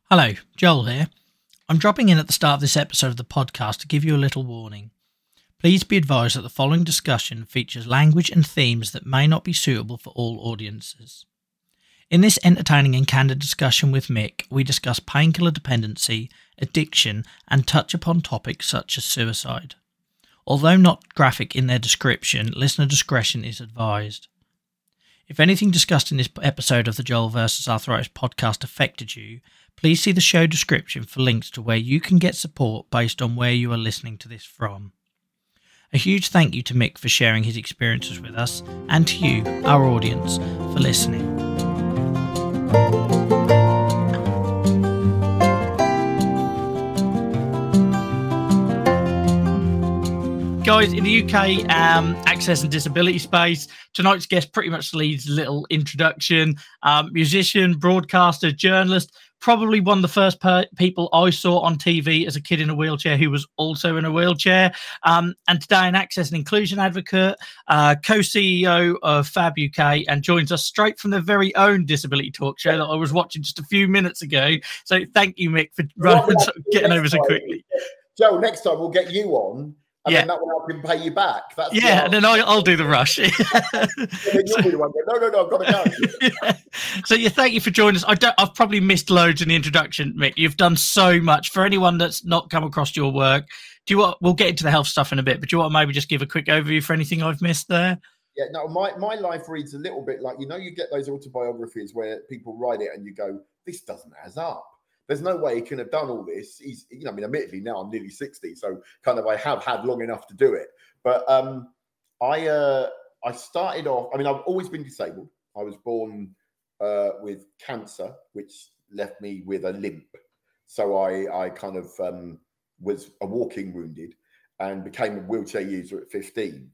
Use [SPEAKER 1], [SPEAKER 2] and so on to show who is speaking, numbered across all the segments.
[SPEAKER 1] Hello, Joel here. I'm dropping in at the start of this episode of the podcast to give you a little warning. Please be advised that the following discussion features language and themes that may not be suitable for all audiences. In this entertaining and candid discussion with Mick, we discuss painkiller dependency, addiction, and touch upon topics such as suicide. Although not graphic in their description, listener discretion is advised. If anything discussed in this episode of the Joel vs. Arthritis podcast affected you, please see the show description for links to where you can get support based on where you are listening to this from. A huge thank you to Mick for sharing his experiences with us, and to you, our audience, for listening. Guys, in the UK access and disability space, tonight's guest pretty much leads a little introduction. Musician, broadcaster, journalist, probably one of the first people I saw on TV as a kid in a wheelchair who was also in a wheelchair. And today an access and inclusion advocate, co-CEO of Fab UK, and joins us straight from their very own disability talk show that I was watching just a few minutes ago. So thank you, Mick, for getting over so quickly.
[SPEAKER 2] Joe, next time we'll get you on. And then that will help him pay you back.
[SPEAKER 1] And then I'll do the rush.
[SPEAKER 2] And then you'll be the one going, no, I've got to go.
[SPEAKER 1] So thank you for joining us. I've probably missed loads in the introduction, Mick. You've done so much. For anyone that's not come across your work, we'll get into the health stuff in a bit, but do you want to maybe just give a quick overview for anything I've missed there?
[SPEAKER 2] Yeah, no, my life reads a little bit like, you get those autobiographies where people write it and you go, this doesn't add up. There's no way he can have done all this. Admittedly now I'm nearly 60, so kind of I have had long enough to do it. But I started off. I've always been disabled. I was born with cancer, which left me with a limp. So I kind of was a walking wounded and became a wheelchair user at 15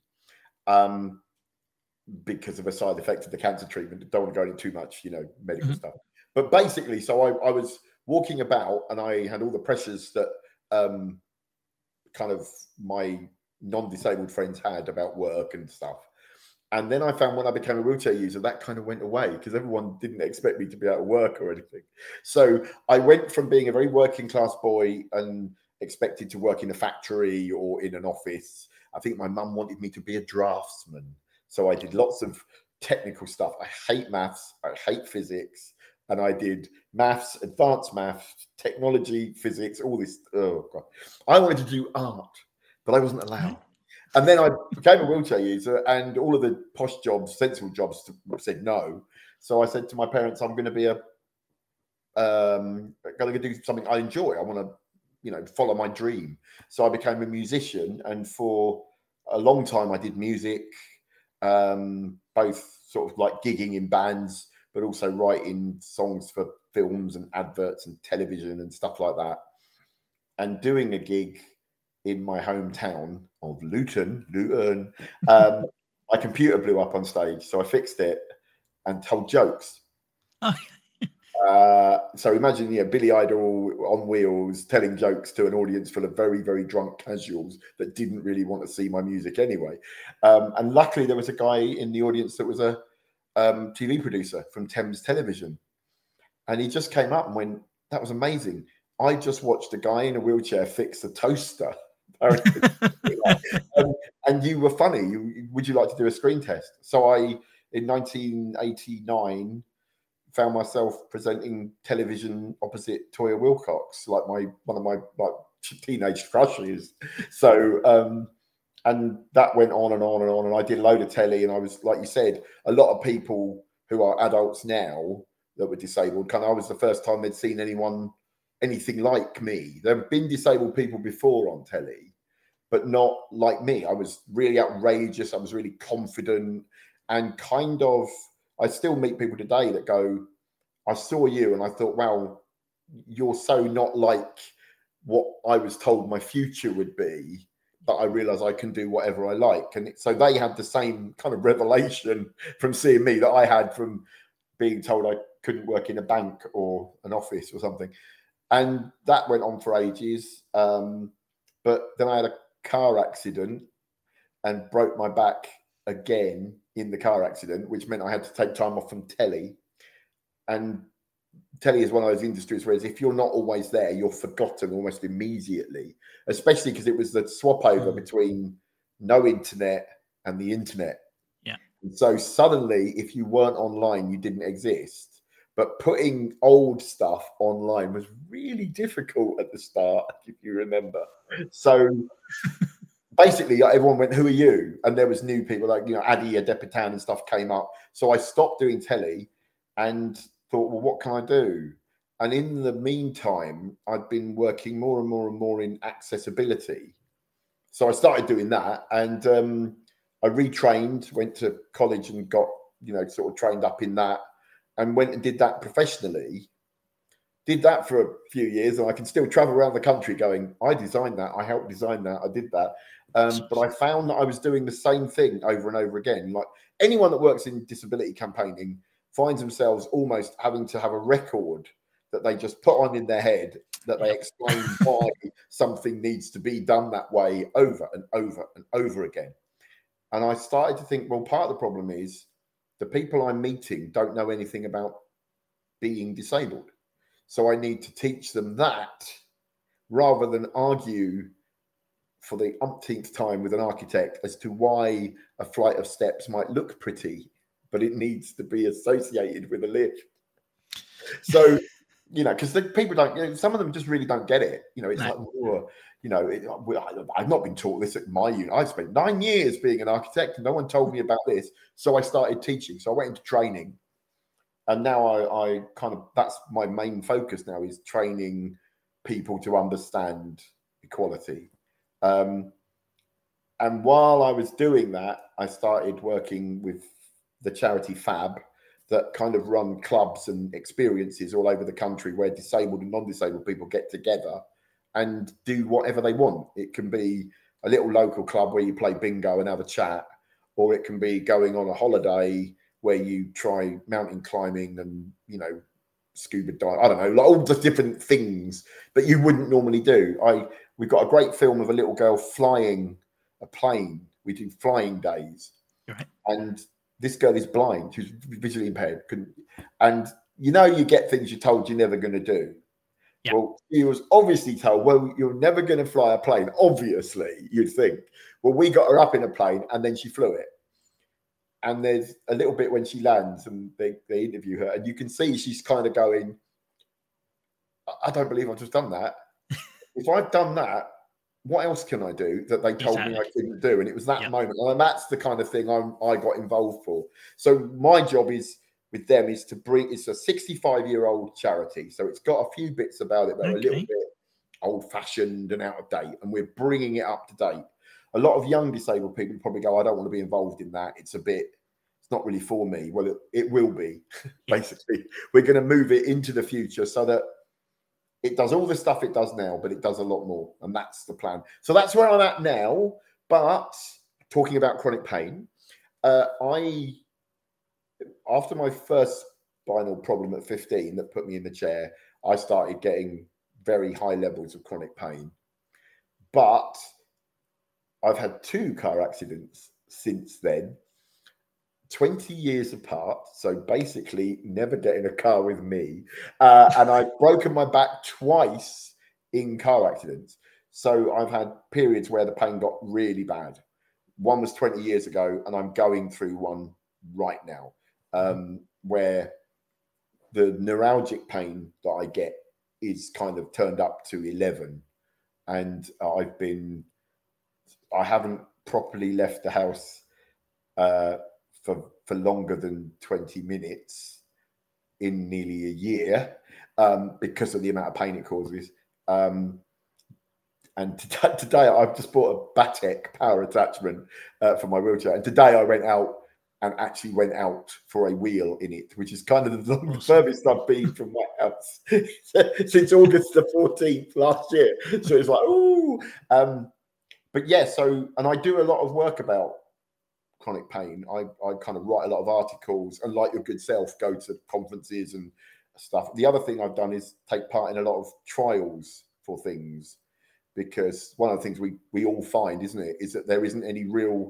[SPEAKER 2] because of a side effect of the cancer treatment. Don't want to go into too much, medical stuff. But basically, so I was walking about, and I had all the pressures that kind of my non-disabled friends had about work and stuff. And then I found when I became a wheelchair user, that kind of went away because everyone didn't expect me to be able to work or anything. So I went from being a very working class boy and expected to work in a factory or in an office. I think my mum wanted me to be a draftsman. So I did lots of technical stuff. I hate maths. I hate physics. And I did maths, advanced maths, technology, physics, all this. Oh, God. I wanted to do art, but I wasn't allowed. And then I became a wheelchair user, and all of the posh jobs, sensible jobs, said no. So I said to my parents, I'm going to be going to do something I enjoy. I want to, follow my dream. So I became a musician, and for a long time I did music, both sort of like gigging in bands, but also writing songs for films and adverts and television and stuff like that. And doing a gig in my hometown of Luton, my computer blew up on stage. So I fixed it and told jokes. So imagine, Billy Idol on wheels telling jokes to an audience full of very, very drunk casuals that didn't really want to see my music anyway. And luckily there was a guy in the audience that was a TV producer from Thames Television, and he just came up and went, that was amazing. I just watched a guy in a wheelchair fix a toaster. And you were funny. Would you like to do a screen test? So I, in 1989, found myself presenting television opposite Toyah Willcox, like one of my teenage crushes. So and that went on and on and on. And I did a load of telly. And I was, like you said, a lot of people who are adults now that were disabled, I was the first time they'd seen anything like me. There have been disabled people before on telly, but not like me. I was really outrageous. I was really confident and I still meet people today that go, I saw you and I thought, wow, you're so not like what I was told my future would be. But I realised I can do whatever I like. And so they had the same kind of revelation from seeing me that I had from being told I couldn't work in a bank or an office or something. And that went on for ages. But then I had a car accident and broke my back again in the car accident, which meant I had to take time off from telly. And telly is one of those industries where if you're not always there, you're forgotten almost immediately, especially because it was the swap over between no internet and the internet.
[SPEAKER 1] Yeah.
[SPEAKER 2] And so suddenly, if you weren't online, you didn't exist. But putting old stuff online was really difficult at the start, if you remember. So basically, everyone went, "Who are you?" And there was new people like, Adi Adepitan and stuff came up. So I stopped doing telly and thought, well, what can I do? And in the meantime, I'd been working more and more and more in accessibility. So I started doing that, and I retrained, went to college and got, sort of trained up in that, and went and did that professionally. Did that for a few years, and I can still travel around the country going, I designed that, I helped design that, I did that. But I found that I was doing the same thing over and over again. Like anyone that works in disability campaigning finds themselves almost having to have a record that they just put on in their head that they explain why something needs to be done that way over and over and over again. And I started to think, well, part of the problem is the people I'm meeting don't know anything about being disabled. So I need to teach them that rather than argue for the umpteenth time with an architect as to why a flight of steps might look pretty, but it needs to be associated with a lift. So, because the people don't, some of them just really don't get it. It's like, I've not been taught this at my unit. I spent 9 years being an architect and no one told me about this. So I started teaching. So I went into training. And now I kind of, that's my main focus now, is training people to understand equality. And while I was doing that, I started working with the charity FAB that kind of run clubs and experiences all over the country where disabled and non-disabled people get together and do whatever they want. It can be a little local club where you play bingo and have a chat, or it can be going on a holiday where you try mountain climbing and, scuba dive. I don't know, like all the different things that you wouldn't normally do. We've got a great film of a little girl flying a plane. We do flying days.
[SPEAKER 1] Right.
[SPEAKER 2] And this girl is blind, who's visually impaired. And you get things you're told you're never going to do. Yeah. Well, she was obviously told, well, you're never going to fly a plane. Obviously, you'd think. Well, we got her up in a plane and then she flew it. And there's a little bit when she lands and they interview her, and you can see she's kind of going, I don't believe I've just done that. If I've done that, what else can I do that they told me I couldn't do? And it was that moment. And that's the kind of thing I got involved for. So my job with them is to bring, it's a 65-year-old charity. So it's got a few bits about it that are a little bit old-fashioned and out of date. And we're bringing it up to date. A lot of young disabled people probably go, I don't want to be involved in that. It's not really for me. Well, it will be, basically. We're going to move it into the future so that it does all the stuff it does now, but it does a lot more. And that's the plan. So that's where I'm at now. But talking about chronic pain, after my first spinal problem at 15 that put me in the chair, I started getting very high levels of chronic pain. But I've had 2 car accidents since then, 20 years apart. So basically never get in a car with me. And I've broken my back twice in car accidents. So I've had periods where the pain got really bad. One was 20 years ago, and I'm going through one right now, where the neuralgic pain that I get is kind of turned up to 11. And I haven't properly left the house for longer than 20 minutes in nearly a year because of the amount of pain it causes. And today I've just bought a Batek power attachment for my wheelchair. And today I went out for a wheel in it, which is kind of the furthest I've been from my house since August the 14th last year. So it's like, ooh. But yeah, and I do a lot of work about chronic pain. I kind of write a lot of articles, and like your good self, go to conferences and stuff. The other thing I've done is take part in a lot of trials for things, because one of the things we all find, isn't it, is that there isn't any real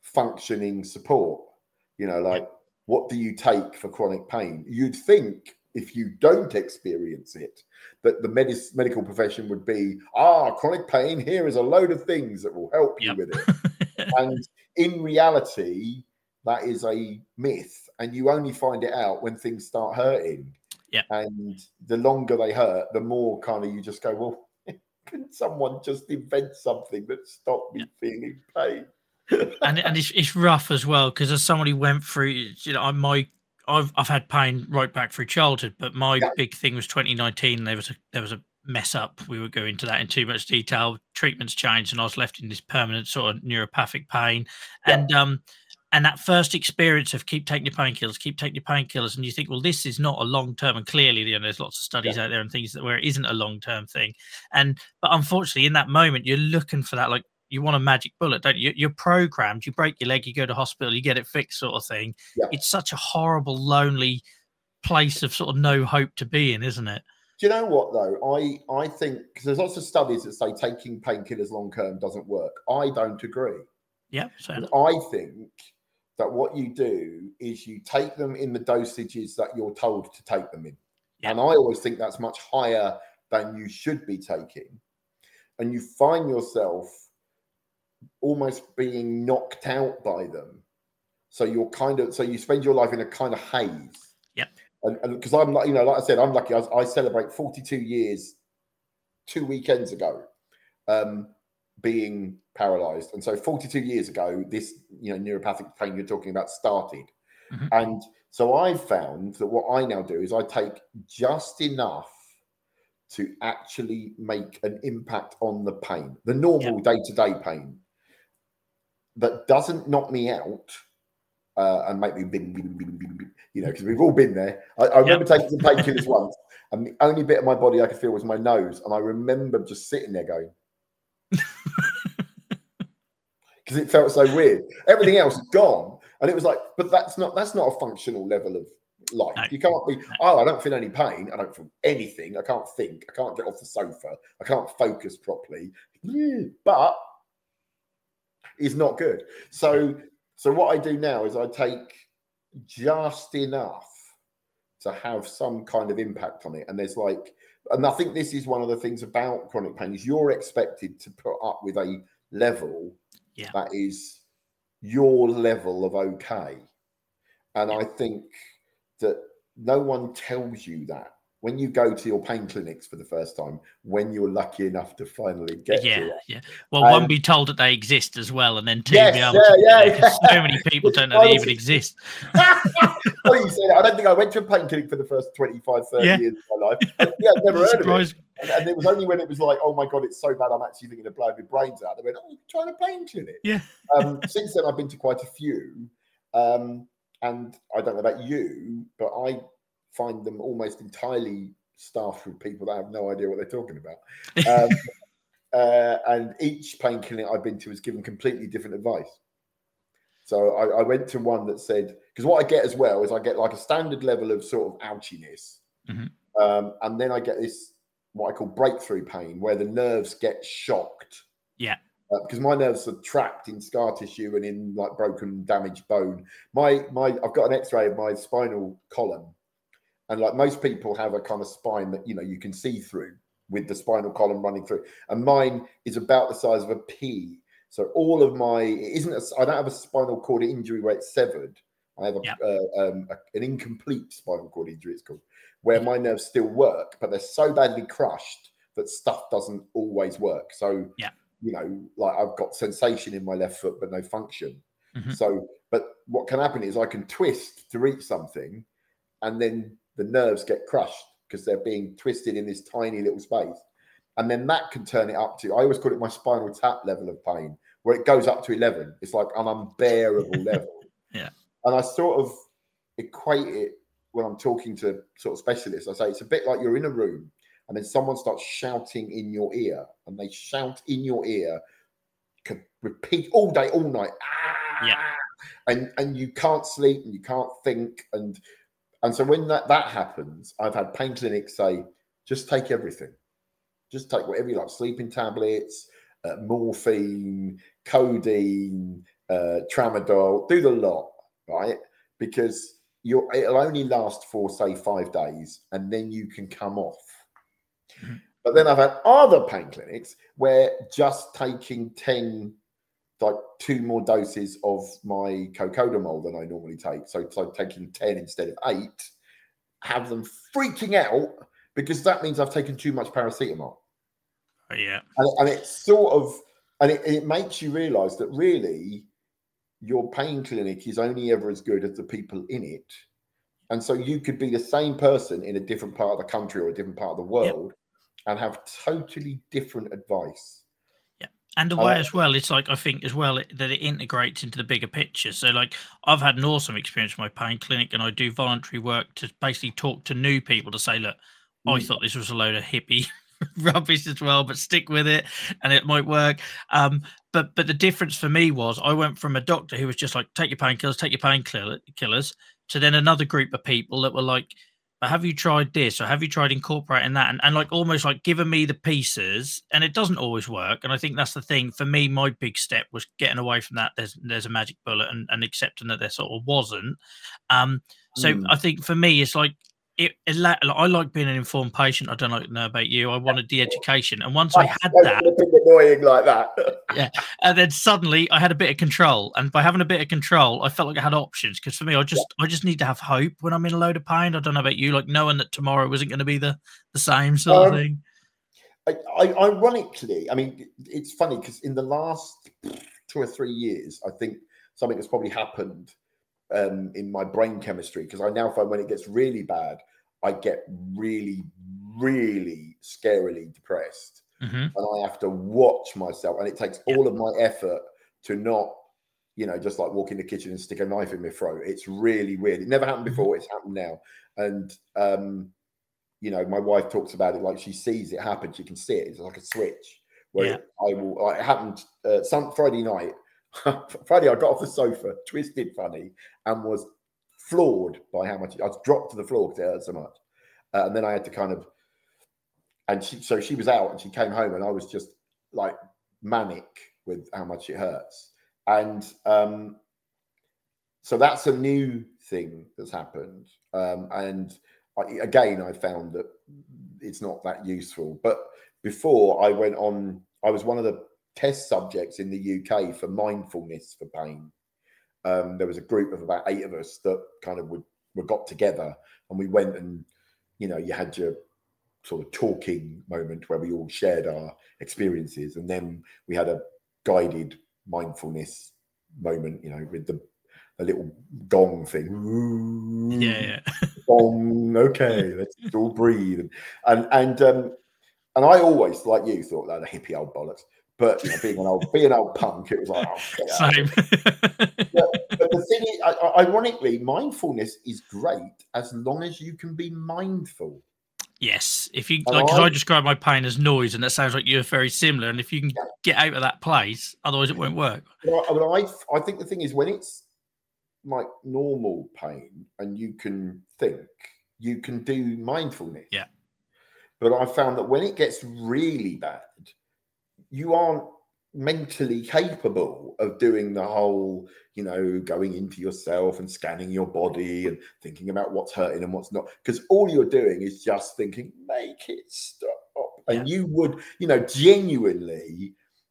[SPEAKER 2] functioning support. What do you take for chronic pain? You'd think if you don't experience it, that the medical profession would be, chronic pain, here is a load of things that will help you with it. And in reality, that is a myth, and you only find it out when things start hurting.
[SPEAKER 1] Yeah.
[SPEAKER 2] And the longer they hurt, the more kind of you just go, well, can someone just invent something that stopped me feeling pain?
[SPEAKER 1] and it's rough as well, because as somebody went through, I've had pain right back through childhood, but my big thing was 2019. There was a mess up. We would go into that in too much detail. Treatments changed, and I was left in this permanent sort of neuropathic pain. And that first experience of keep taking your painkillers, and you think, well, this is not a long term. And clearly, there's lots of studies out there and things where it isn't a long term thing. But unfortunately, in that moment, you're looking for that, like, you want a magic bullet, don't you? You're programmed. You break your leg, you go to hospital, you get it fixed, sort of thing. Yeah. It's such a horrible, lonely place of sort of no hope to be in, isn't it?
[SPEAKER 2] Do you know what, though? I think, because there's lots of studies that say taking painkillers long term doesn't work. I don't agree.
[SPEAKER 1] Yeah. So
[SPEAKER 2] I think that what you do is you take them in the dosages that you're told to take them in. Yeah. And I always think that's much higher than you should be taking. And you find yourself almost being knocked out by them. So you spend your life in a kind of haze.
[SPEAKER 1] Yep.
[SPEAKER 2] And because I'm like, like I said, I'm lucky. I celebrate 42 years 2 weekends ago, being paralyzed. And so 42 years ago, this, neuropathic pain you're talking about started. Mm-hmm. And so I've found that what I now do is I take just enough to actually make an impact on the pain, the normal day-to-day pain, that doesn't knock me out and make me, because we've all been there. I remember taking some painkillers once, and the only bit of my body I could feel was my nose. And I remember just sitting there going, because it felt so weird. Everything else is gone. And it was like, but that's not a functional level of life. No. You can't be, I don't feel any pain. I don't feel anything. I can't think. I can't get off the sofa. I can't focus properly. But it's not good. So what I do now is I take just enough to have some kind of impact on it. And and I think this is one of the things about chronic pain is you're expected to put up with a level that is your level of okay. And I think that no one tells you that when you go to your pain clinics for the first time, when you're lucky enough to finally get to it.
[SPEAKER 1] Yeah. Well, one, be told that they exist as well, and then two, be able to, so many people don't know they even exist.
[SPEAKER 2] Well, you say that. I don't think I went to a pain clinic for the first 25, 30 years of my life. I've never heard of it. And it was only when it was like, oh my God, it's so bad, I'm actually thinking of blowing my brains out. They went, oh, you're trying a pain clinic.
[SPEAKER 1] Yeah.
[SPEAKER 2] Since then, I've been to quite a few. And I don't know about you, but I find them almost entirely staffed with people that have no idea what they're talking about. And each pain clinic I've been to has given completely different advice. So I went to one that said, because what I get as well is I get like a standard level of sort of ouchiness. Mm-hmm. And then I get this, what I call breakthrough pain, where the nerves get shocked.
[SPEAKER 1] Yeah.
[SPEAKER 2] Because my nerves are trapped in scar tissue and in like broken, damaged bone. I've got an X-ray of my spinal column, and like most people have a kind of spine that you can see through with the spinal column running through, and mine is about the size of a pea. So all of I don't have a spinal cord injury where it's severed. I have an incomplete spinal cord injury, it's called, where my nerves still work, but they're so badly crushed that stuff doesn't always work. So like I've got sensation in my left foot, but no function. Mm-hmm. So, but what can happen is I can twist to reach something, and then the nerves get crushed because they're being twisted in this tiny little space. And then that can turn it up to, I always call it my spinal tap level of pain, where it goes up to 11. It's like an unbearable level.
[SPEAKER 1] Yeah.
[SPEAKER 2] And I sort of equate it when I'm talking to sort of specialists. I say it's a bit like you're in a room and then someone starts shouting in your ear, and they shout in your ear, can repeat all day, all night. And you can't sleep and you can't think. And so when that happens, I've had pain clinics say, just take everything. Just take whatever you like, sleeping tablets, morphine, codeine, tramadol, do the lot, right? Because it'll only last for say 5 days, and then you can come off.
[SPEAKER 1] Mhm.
[SPEAKER 2] But then I've had other pain clinics where just taking 2 more doses of my cocodamol than I normally take, so taking 10 instead of 8, have them freaking out because that means I've taken too much paracetamol.
[SPEAKER 1] Yeah.
[SPEAKER 2] And it's sort of, and it makes you realize that really your pain clinic is only ever as good as the people in it. And so you could be the same person in a different part of the country or a different part of the world and have totally different advice.
[SPEAKER 1] Yeah. And the way as well, it's like, I think as well that it integrates into the bigger picture. So like I've had an awesome experience with my pain clinic, and I do voluntary work to basically talk to new people to say, look, I thought this was a load of hippie rubbish as well, but stick with it and it might work. But the difference for me was I went from a doctor who was just like, take your painkillers, to then another group of people that were like, but have you tried this, or have you tried incorporating that, and like almost like giving me the pieces, and it doesn't always work. And I think that's the thing for me. My big step was getting away from that there's a magic bullet, and accepting that there sort of wasn't. So I think for me it's like I like being an informed patient. I don't know about you. I wanted the education, and once I had that,
[SPEAKER 2] annoying like that.
[SPEAKER 1] yeah, and then suddenly I had a bit of control, and by having a bit of control, I felt like I had options. Because for me, I just need to have hope when I'm in a load of pain. I don't know about you, like knowing that tomorrow isn't going to be the same sort of thing.
[SPEAKER 2] Ironically, I mean, it's funny because in the last 2 or 3 years, I think something has probably happened in my brain chemistry, because I now find when it gets really bad, I get really, really scarily depressed. And I have to watch myself, and it takes all of my effort to not, just like walk in the kitchen and stick a knife in my throat. It's really weird. It never happened before. It's happened now. And, my wife talks about it like she sees it happen. She can see it. It's like a switch where it happened some Friday night. Friday, I got off the sofa, twisted funny, and was floored by how much I was dropped to the floor because it hurt so much. And then I had to kind of, and she was out and she came home, and I was just like manic with how much it hurts. And so that's a new thing that's happened. And I found that it's not that useful. But before I was one of the test subjects in the UK for mindfulness for pain. There was a group of about 8 of us that kind of got together, and we went and, you had your sort of talking moment where we all shared our experiences. And then we had a guided mindfulness moment, with a little gong thing.
[SPEAKER 1] Yeah.
[SPEAKER 2] Gong, okay, let's all breathe. And I always, like you, thought that a hippie old bollocks. But being an old punk, it was like, oh,
[SPEAKER 1] same.
[SPEAKER 2] but the thing is, ironically, mindfulness is great as long as you can be mindful.
[SPEAKER 1] Yes, if you like, because I describe my pain as noise, and that sounds like you're very similar. And if you can get out of that place, otherwise it won't work.
[SPEAKER 2] I think the thing is, when it's like normal pain and you can think, you can do mindfulness.
[SPEAKER 1] Yeah.
[SPEAKER 2] But I found that when it gets really bad, you aren't mentally capable of doing the whole, going into yourself and scanning your body and thinking about what's hurting and what's not. Because all you're doing is just thinking, make it stop. And you would, genuinely,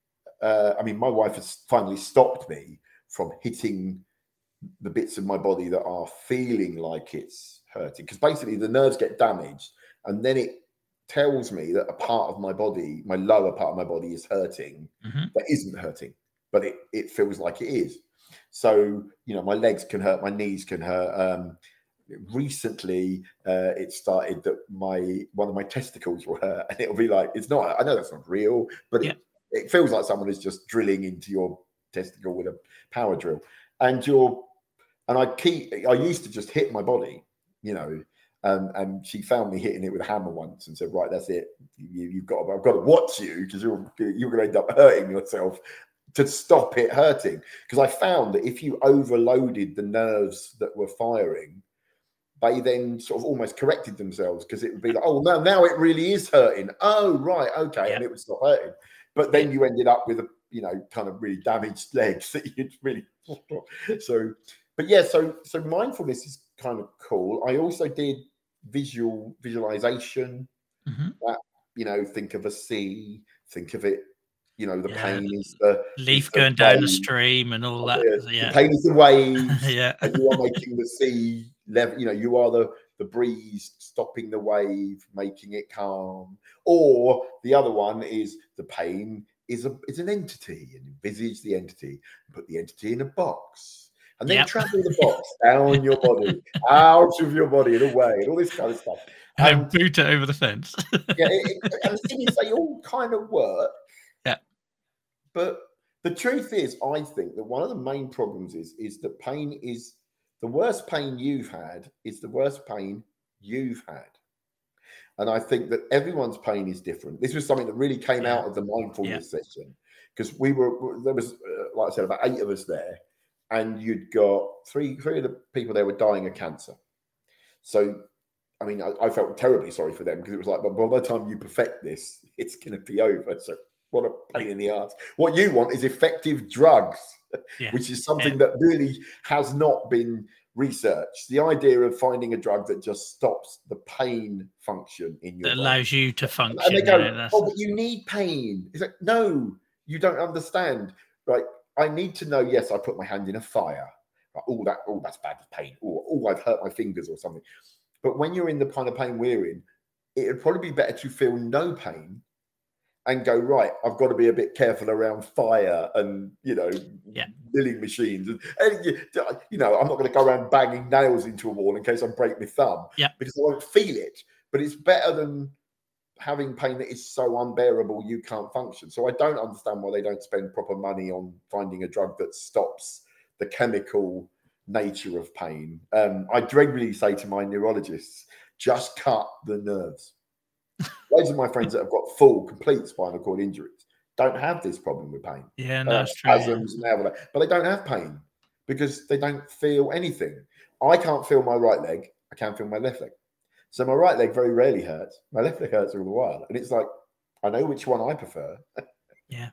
[SPEAKER 2] my wife has finally stopped me from hitting the bits of my body that are feeling like it's hurting. Because basically the nerves get damaged, and then it tells me that a part of my body, my lower part of my body, is hurting that isn't hurting, but it feels like it is. So, my legs can hurt, my knees can hurt. Recently, it started that one of my testicles will hurt, and it'll be like, it's not, I know that's not real, but it feels like someone is just drilling into your testicle with a power drill. And I used to just hit my body, and she found me hitting it with a hammer once and said, right, that's it. I've got to watch you, because you're going to end up hurting yourself, to stop it hurting. Because I found that if you overloaded the nerves that were firing, they then sort of almost corrected themselves, because it would be like, oh, no, now it really is hurting. Oh, right, okay. And it would stop hurting. But then you ended up with kind of really damaged legs that you'd really... So mindfulness is kind of cool. I also did visualization.
[SPEAKER 1] Mm-hmm.
[SPEAKER 2] That, think of a sea, think of it. The
[SPEAKER 1] Yeah,
[SPEAKER 2] pain is the
[SPEAKER 1] leaf
[SPEAKER 2] the
[SPEAKER 1] going down the
[SPEAKER 2] wave.
[SPEAKER 1] stream and all that.
[SPEAKER 2] The
[SPEAKER 1] Yeah,
[SPEAKER 2] pain is the waves,
[SPEAKER 1] yeah,
[SPEAKER 2] and you are making the sea level. You are the breeze stopping the wave, making it calm. Or the other one is the pain is an entity, and envisage the entity, put the entity in a box, and then
[SPEAKER 1] Yep.
[SPEAKER 2] travel the box down your body, out of your body, and away, and all this kind of stuff.
[SPEAKER 1] and then boot it over the fence.
[SPEAKER 2] Yeah, and the thing is, they all kind of work.
[SPEAKER 1] Yeah.
[SPEAKER 2] But the truth is, I think that one of the main problems is that pain is the worst pain you've had is the worst pain you've had. And I think that everyone's pain is different. This was something that really came out of the mindfulness session, because there was, like I said, about 8 of us there, and you'd got three of the people there were dying of cancer. So, I mean, I felt terribly sorry for them, because it was like, but by the time you perfect this, it's going to be over. So what a pain in the ass. What you want is effective drugs, which is something that really has not been researched. The idea of finding a drug that just stops the pain function in your
[SPEAKER 1] that
[SPEAKER 2] body.
[SPEAKER 1] allows you to function.
[SPEAKER 2] And they go, oh, but you need pain. It's like, no, you don't understand. Right? I need to know, yes, I put my hand in a fire. Right? That's bad pain. Or I've hurt my fingers or something. But when you're in the kind of pain we're in, it would probably be better to feel no pain and go, right, I've got to be a bit careful around fire and, milling machines. And I'm not going to go around banging nails into a wall in case I break my thumb, because I won't feel it. But it's better than having pain that is so unbearable you can't function. So I don't understand why they don't spend proper money on finding a drug that stops the chemical nature of pain. I regularly say to my neurologists, just cut the nerves. Loads of my friends that have got complete spinal cord injuries don't have this problem with pain.
[SPEAKER 1] Yeah,
[SPEAKER 2] no,
[SPEAKER 1] that's true.
[SPEAKER 2] Spasms and but they don't have pain because they don't feel anything. I can't feel my right leg. I can feel my left leg. So my right leg very rarely hurts. My left leg hurts all the while. And it's like, I know which one I prefer.
[SPEAKER 1] Yeah.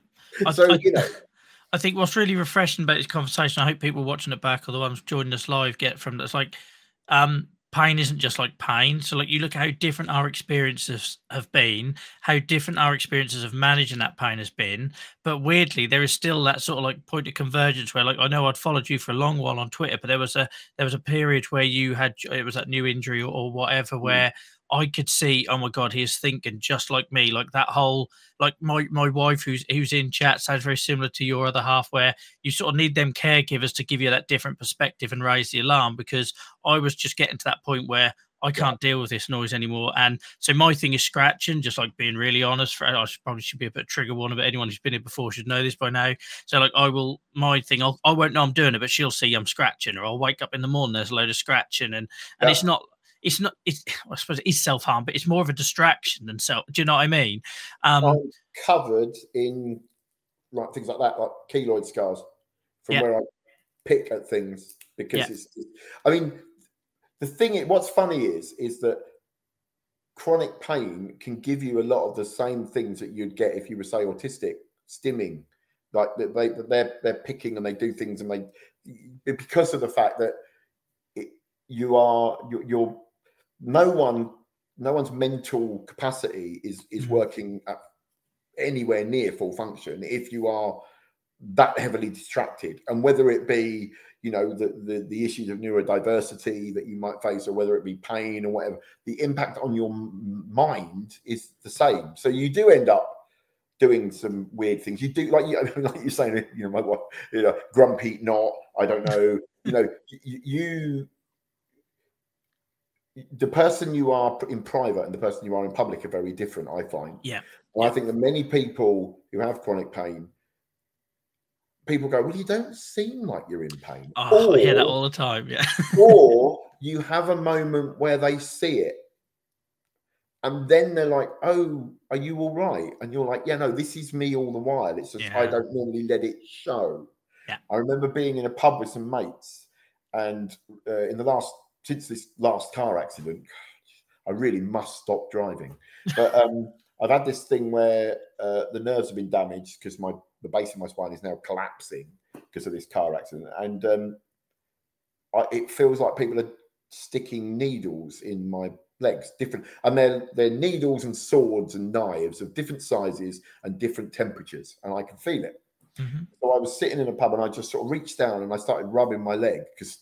[SPEAKER 2] I
[SPEAKER 1] think what's really refreshing about this conversation, I hope people watching it back or the ones joining us live get from this, like, pain isn't just like pain. So like you look at how different our experiences have been, how different our experiences of managing that pain has been. But weirdly, there is still that sort of like point of convergence where, like, I know I'd followed you for a long while on Twitter, but there was a period where you had, it was that new injury or whatever, where I could see, oh my God, he is thinking just like me. Like that whole, like my wife who's in chat sounds very similar to your other half, where you sort of need them caregivers to give you that different perspective and raise the alarm, because I was just getting to that point where I can't deal with this noise anymore. And so my thing is scratching, just like being really honest. I probably should be a bit trigger warning, but anyone who's been here before should know this by now. So like I won't know I'm doing it, but she'll see I'm scratching, or I'll wake up in the morning, there's a load of scratching. And it's not, I suppose it is self-harm, but it's more of a distraction than self. Do you know what I mean?
[SPEAKER 2] I'm covered in like things like that, like keloid scars from where I pick at things, because I mean, what's funny is that chronic pain can give you a lot of the same things that you'd get if you were, say, autistic, stimming, like they're picking and they do things, and because of the fact that you're no one's mental capacity is working at anywhere near full function if you are that heavily distracted. And whether it be the issues of neurodiversity that you might face, or whether it be pain or whatever, the impact on your mind is the same. So you do end up doing some weird things. You do, like you're saying, my wife, grumpy, not, I don't know, the person you are in private and the person you are in public are very different, I find.
[SPEAKER 1] Yeah.
[SPEAKER 2] And I think that many people who have chronic pain, people go, well, you don't seem like you're in pain.
[SPEAKER 1] I hear that all the time, yeah.
[SPEAKER 2] Or you have a moment where they see it, and then they're like, oh, are you all right? And you're like, yeah, no, this is me all the while. It's just I don't normally let it show.
[SPEAKER 1] Yeah.
[SPEAKER 2] I remember being in a pub with some mates, and since this last car accident, I really must stop driving. But I've had this thing where the nerves have been damaged because the base of my spine is now collapsing because of this car accident. And it feels like people are sticking needles in my legs, different, and they're needles and swords and knives of different sizes and different temperatures, and I can feel it.
[SPEAKER 1] Mm-hmm.
[SPEAKER 2] So I was sitting in a pub and I just sort of reached down and I started rubbing my leg because,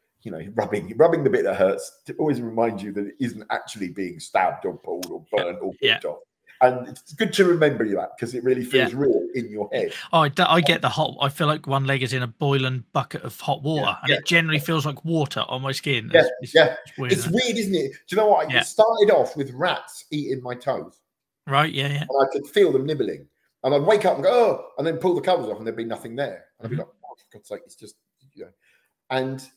[SPEAKER 2] rubbing the bit that hurts to always remind you that it isn't actually being stabbed or pulled or burnt or ripped off. And it's good to remember that because it really feels real in your head.
[SPEAKER 1] Oh, I get the hot. I feel like one leg is in a boiling bucket of hot water, and it generally feels like water on my skin.
[SPEAKER 2] It's weird, isn't it? Do you know what? It started off with rats eating my toes.
[SPEAKER 1] Right, yeah.
[SPEAKER 2] And I could feel them nibbling. And I'd wake up and go, oh, and then pull the covers off and there'd be nothing there. And I'd be like, oh, for God's sake, it's just, And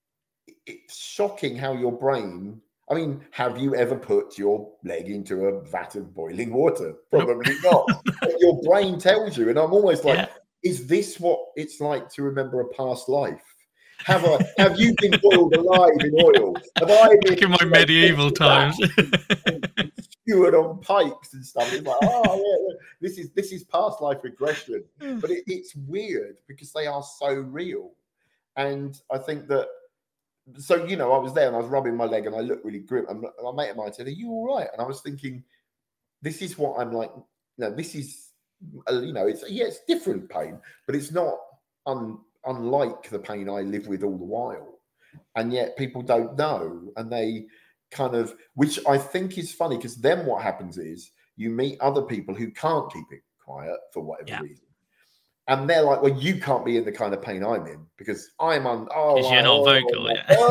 [SPEAKER 2] it's shocking how your brain... I mean, have you ever put your leg into a vat of boiling water? Probably not. But your brain tells you, and I'm almost like, is this what it's like to remember a past life? Have you been boiled alive in oil? Have I been
[SPEAKER 1] in my medieval times?
[SPEAKER 2] and skewered on pikes and stuff. It's like, this is past life regression. But it's weird because they are so real. And I think that, so, I was there and I was rubbing my leg and I looked really grim. And my mate of mine said, are you all right? And I was thinking, this is what I'm like, this is, it's different pain, but it's not unlike the pain I live with all the while. And yet people don't know. And they kind of, which I think is funny because then what happens is you meet other people who can't keep it quiet for whatever reason. And they're like, well, you can't be in the kind of pain I'm in because I'm on. Oh,
[SPEAKER 1] because you're not vocal.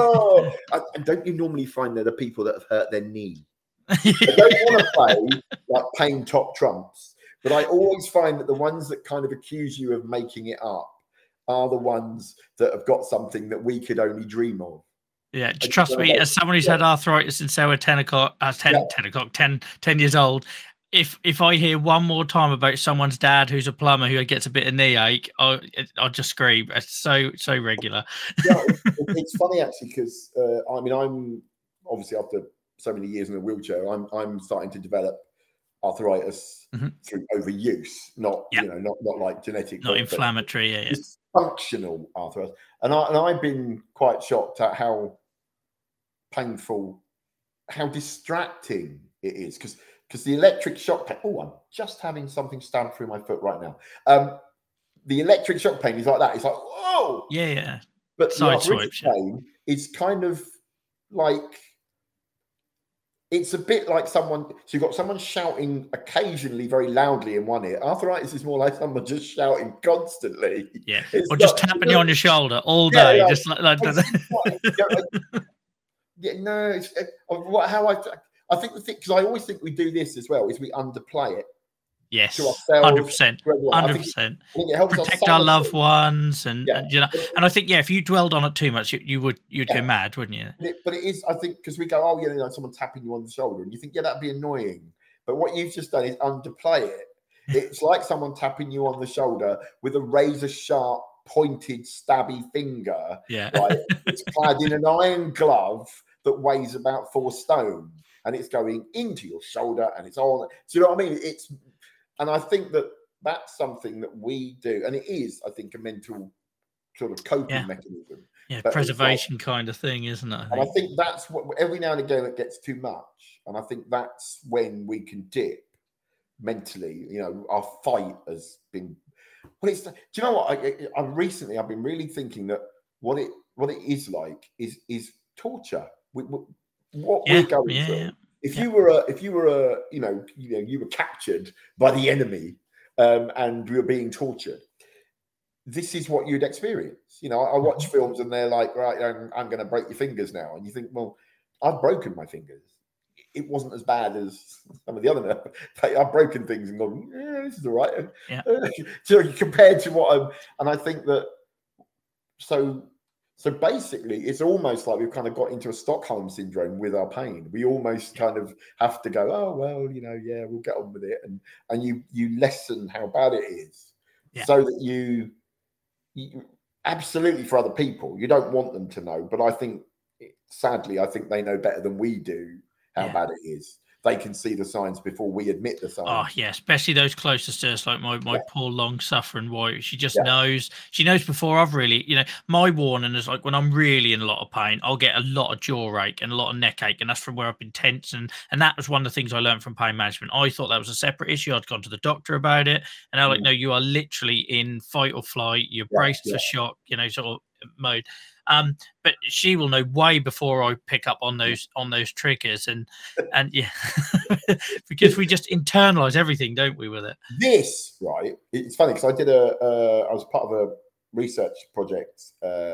[SPEAKER 2] And don't you normally find there are people that have hurt their knee? I don't want to play like pain top trumps, but I always find that the ones that kind of accuse you of making it up are the ones that have got something that we could only dream of.
[SPEAKER 1] Yeah, trust me, as someone who's had arthritis since they were 10 years old, if I hear one more time about someone's dad who's a plumber who gets a bit of knee ache, I'll just scream. It's so regular.
[SPEAKER 2] It's funny actually because I'm obviously after so many years in a wheelchair, I'm starting to develop arthritis through overuse, not not like genetic,
[SPEAKER 1] not inflammatory,
[SPEAKER 2] It's functional arthritis, and I've been quite shocked at how painful, how distracting it is because the electric shock pain. Oh, I'm just having something stabbed through my foot right now. The electric shock pain is like that. It's like, whoa.
[SPEAKER 1] Yeah.
[SPEAKER 2] But the arthritic pain is kind of like, it's a bit like someone, so you've got someone shouting occasionally very loudly in one ear. Arthritis is more like someone just shouting constantly.
[SPEAKER 1] Yeah. Or just tapping you on your shoulder all day.
[SPEAKER 2] Yeah,
[SPEAKER 1] just like
[SPEAKER 2] I think the thing, because I always think we do this as well, is we underplay it.
[SPEAKER 1] Yes, 100%. 100%.
[SPEAKER 2] I think it helps
[SPEAKER 1] protect our loved ones, and I think if you dwelled on it too much, you'd go mad, wouldn't you?
[SPEAKER 2] But it is, I think, because we go, someone tapping you on the shoulder, and you think, that'd be annoying. But what you've just done is underplay it. It's like someone tapping you on the shoulder with a razor sharp, pointed, stabby finger. Yeah, right. It's clad in an iron glove that weighs about 4 stone, and it's going into your shoulder, and it's all. Do you know what I mean? And I think that that's something that we do. And it is, I think, a mental sort of coping mechanism.
[SPEAKER 1] Yeah, preservation kind of thing, isn't it?
[SPEAKER 2] And I think that's what, every now and again, it gets too much. And I think that's when we can dip mentally. Our fight has been... But do you know what? I've been really thinking that what it is like is torture. What we're going through. If you were captured by the enemy and you were being tortured, this is what you'd experience. I watch films and they're like, right, I'm going to break your fingers now. And you think, well, I've broken my fingers. It wasn't as bad as some of the other. I've broken things and gone, this is all right. So compared to what and I think that, so basically, it's almost like we've kind of got into a Stockholm syndrome with our pain. We almost kind of have to go, oh, well, we'll get on with it. And you lessen how bad it is so that you absolutely, for other people, you don't want them to know. But I think, sadly, they know better than we do how bad it is. they can see the signs before we admit the signs.
[SPEAKER 1] Oh yeah, especially those closest to us, like my poor long-suffering wife. She just knows. She knows before I've really, my warning is like when I'm really in a lot of pain, I'll get a lot of jaw ache and a lot of neck ache, and that's from where I've been tense. And that was one of the things I learned from pain management. I thought that was a separate issue. I'd gone to the doctor about it, and they're like, no, you are literally in fight or flight. You're braced for shock, sort of mode. But she will know way before I pick up on those triggers, and yeah, because we just internalize everything, don't we, with it?
[SPEAKER 2] This, right? It's funny because I was part of a research project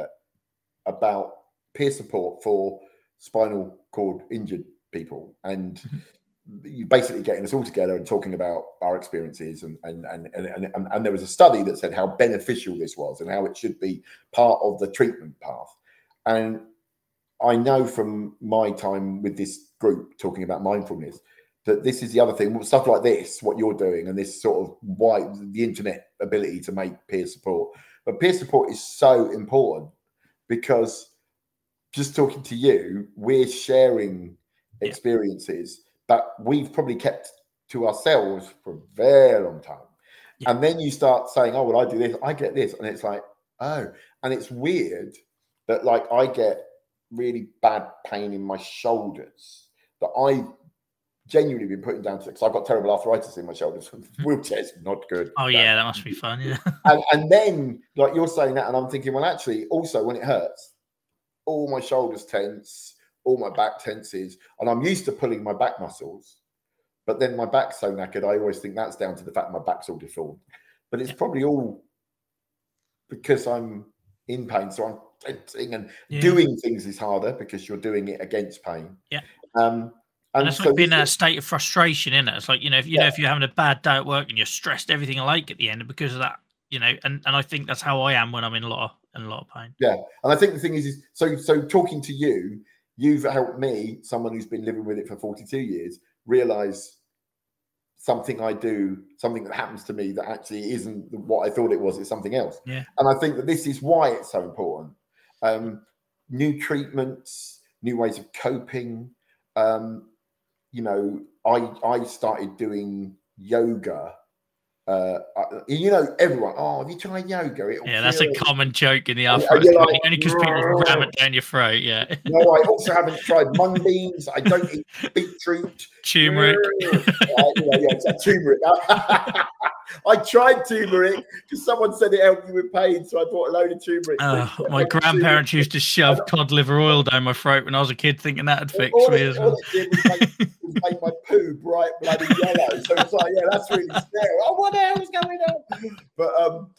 [SPEAKER 2] about peer support for spinal cord injured people, and you basically getting us all together and talking about our experiences, and there was a study that said how beneficial this was and how it should be part of the treatment path. And I know from my time with this group talking about mindfulness that this is the other thing, stuff like this, what you're doing, and this sort of why the internet ability to make peer support. But peer support is so important because just talking to you, we're sharing experiences that we've probably kept to ourselves for a very long time. Yeah. And then you start saying, oh, well, I do this, I get this. And it's like, oh, and it's weird that like I get really bad pain in my shoulders that I genuinely been putting down to, because I've got terrible arthritis in my shoulders. Wheelchair's not good.
[SPEAKER 1] Oh yeah, that must be fun. Yeah.
[SPEAKER 2] and then like you're saying that, and I'm thinking, well, actually, also when it hurts, all my shoulders tense, all my back tenses, and I'm used to pulling my back muscles, but then my back's so knackered. I always think that's down to the fact my back's all deformed, but it's probably all because I'm in pain, so I'm tensing, and doing things is harder because you're doing it against pain.
[SPEAKER 1] Yeah. And it's like being in a state of frustration, isn't it? It's like, if you're having a bad day at work and you're stressed everything alike at the end because of that, and I think that's how I am when I'm in a lot of pain. Yeah.
[SPEAKER 2] And I think the thing is so talking to you, you've helped me, someone who's been living with it for 42 years, realize something I do, something that happens to me that actually isn't what I thought it was, it's something else.
[SPEAKER 1] Yeah.
[SPEAKER 2] And I think that this is why it's so important. New treatments, new ways of coping. I started doing yoga. Everyone, have you tried yoga?
[SPEAKER 1] That's a common joke in the arthritis, like, only because people ram it down your throat. Yeah.
[SPEAKER 2] No, I also haven't tried mung beans. I don't eat beetroot.
[SPEAKER 1] Turmeric.
[SPEAKER 2] Turmeric. I tried turmeric because someone said it helped you with pain, so I bought a load of turmeric.
[SPEAKER 1] My grandparents used to shove cod liver oil down my throat when I was a kid, thinking that'd fix me as well.
[SPEAKER 2] All it did was make my poo bright bloody yellow. So it's like, that's really scary. Oh, what the hell is going on?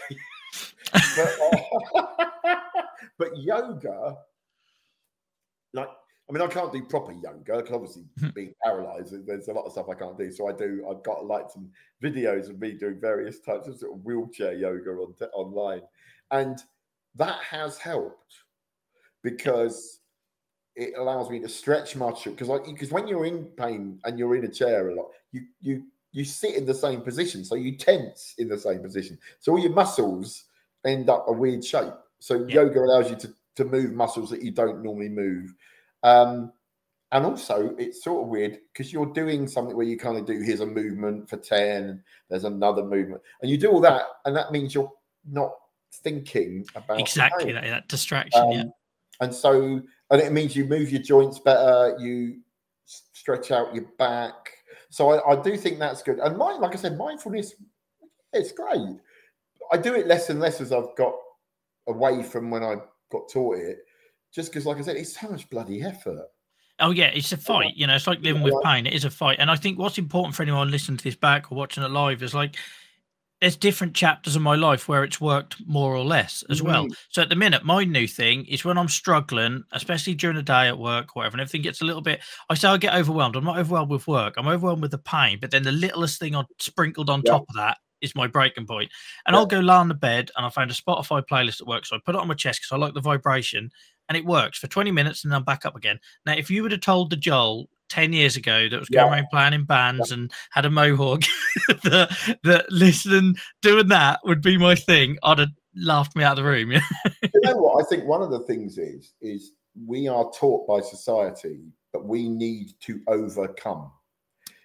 [SPEAKER 2] But yoga, like, I can't do proper yoga because obviously being paralyzed, there's a lot of stuff I can't do. So I've got like some videos of me doing various types of sort of wheelchair yoga online. And that has helped because it allows me to stretch much. Because when you're in pain and you're in a chair a lot, you sit in the same position. So you tense in the same position. So all your muscles end up a weird shape. So yoga allows you to move muscles that you don't normally move. And also it's sort of weird because you're doing something where you kind of do, here's a movement for 10, there's another movement, and you do all that, and that means you're not thinking about
[SPEAKER 1] exactly that distraction.
[SPEAKER 2] And it means you move your joints better, you stretch out your back. So I do think that's good. And like I said, mindfulness, it's great. I do it less and less as I've got away from when I got taught it. Just because, like I said, it's so much bloody effort.
[SPEAKER 1] Oh, yeah, it's a fight. It's like living with pain. It is a fight. And I think what's important for anyone listening to this back or watching it live is like, there's different chapters of my life where it's worked more or less as well. So at the minute, my new thing is when I'm struggling, especially during the day at work, or whatever, and everything gets a little bit, I get overwhelmed. I'm not overwhelmed with work. I'm overwhelmed with the pain. But then the littlest thing I sprinkled on top of that is my breaking point. And I'll go lie on the bed, and I found a Spotify playlist at work. So I put it on my chest because I like the vibration. And it works for 20 minutes and then I'm back up again. Now, if you would have told the Joel 10 years ago that was going around playing in bands and had a mohawk, that listening, doing that would be my thing, I'd have laughed me out of the room.
[SPEAKER 2] You know what? I think one of the things is we are taught by society that we need to overcome.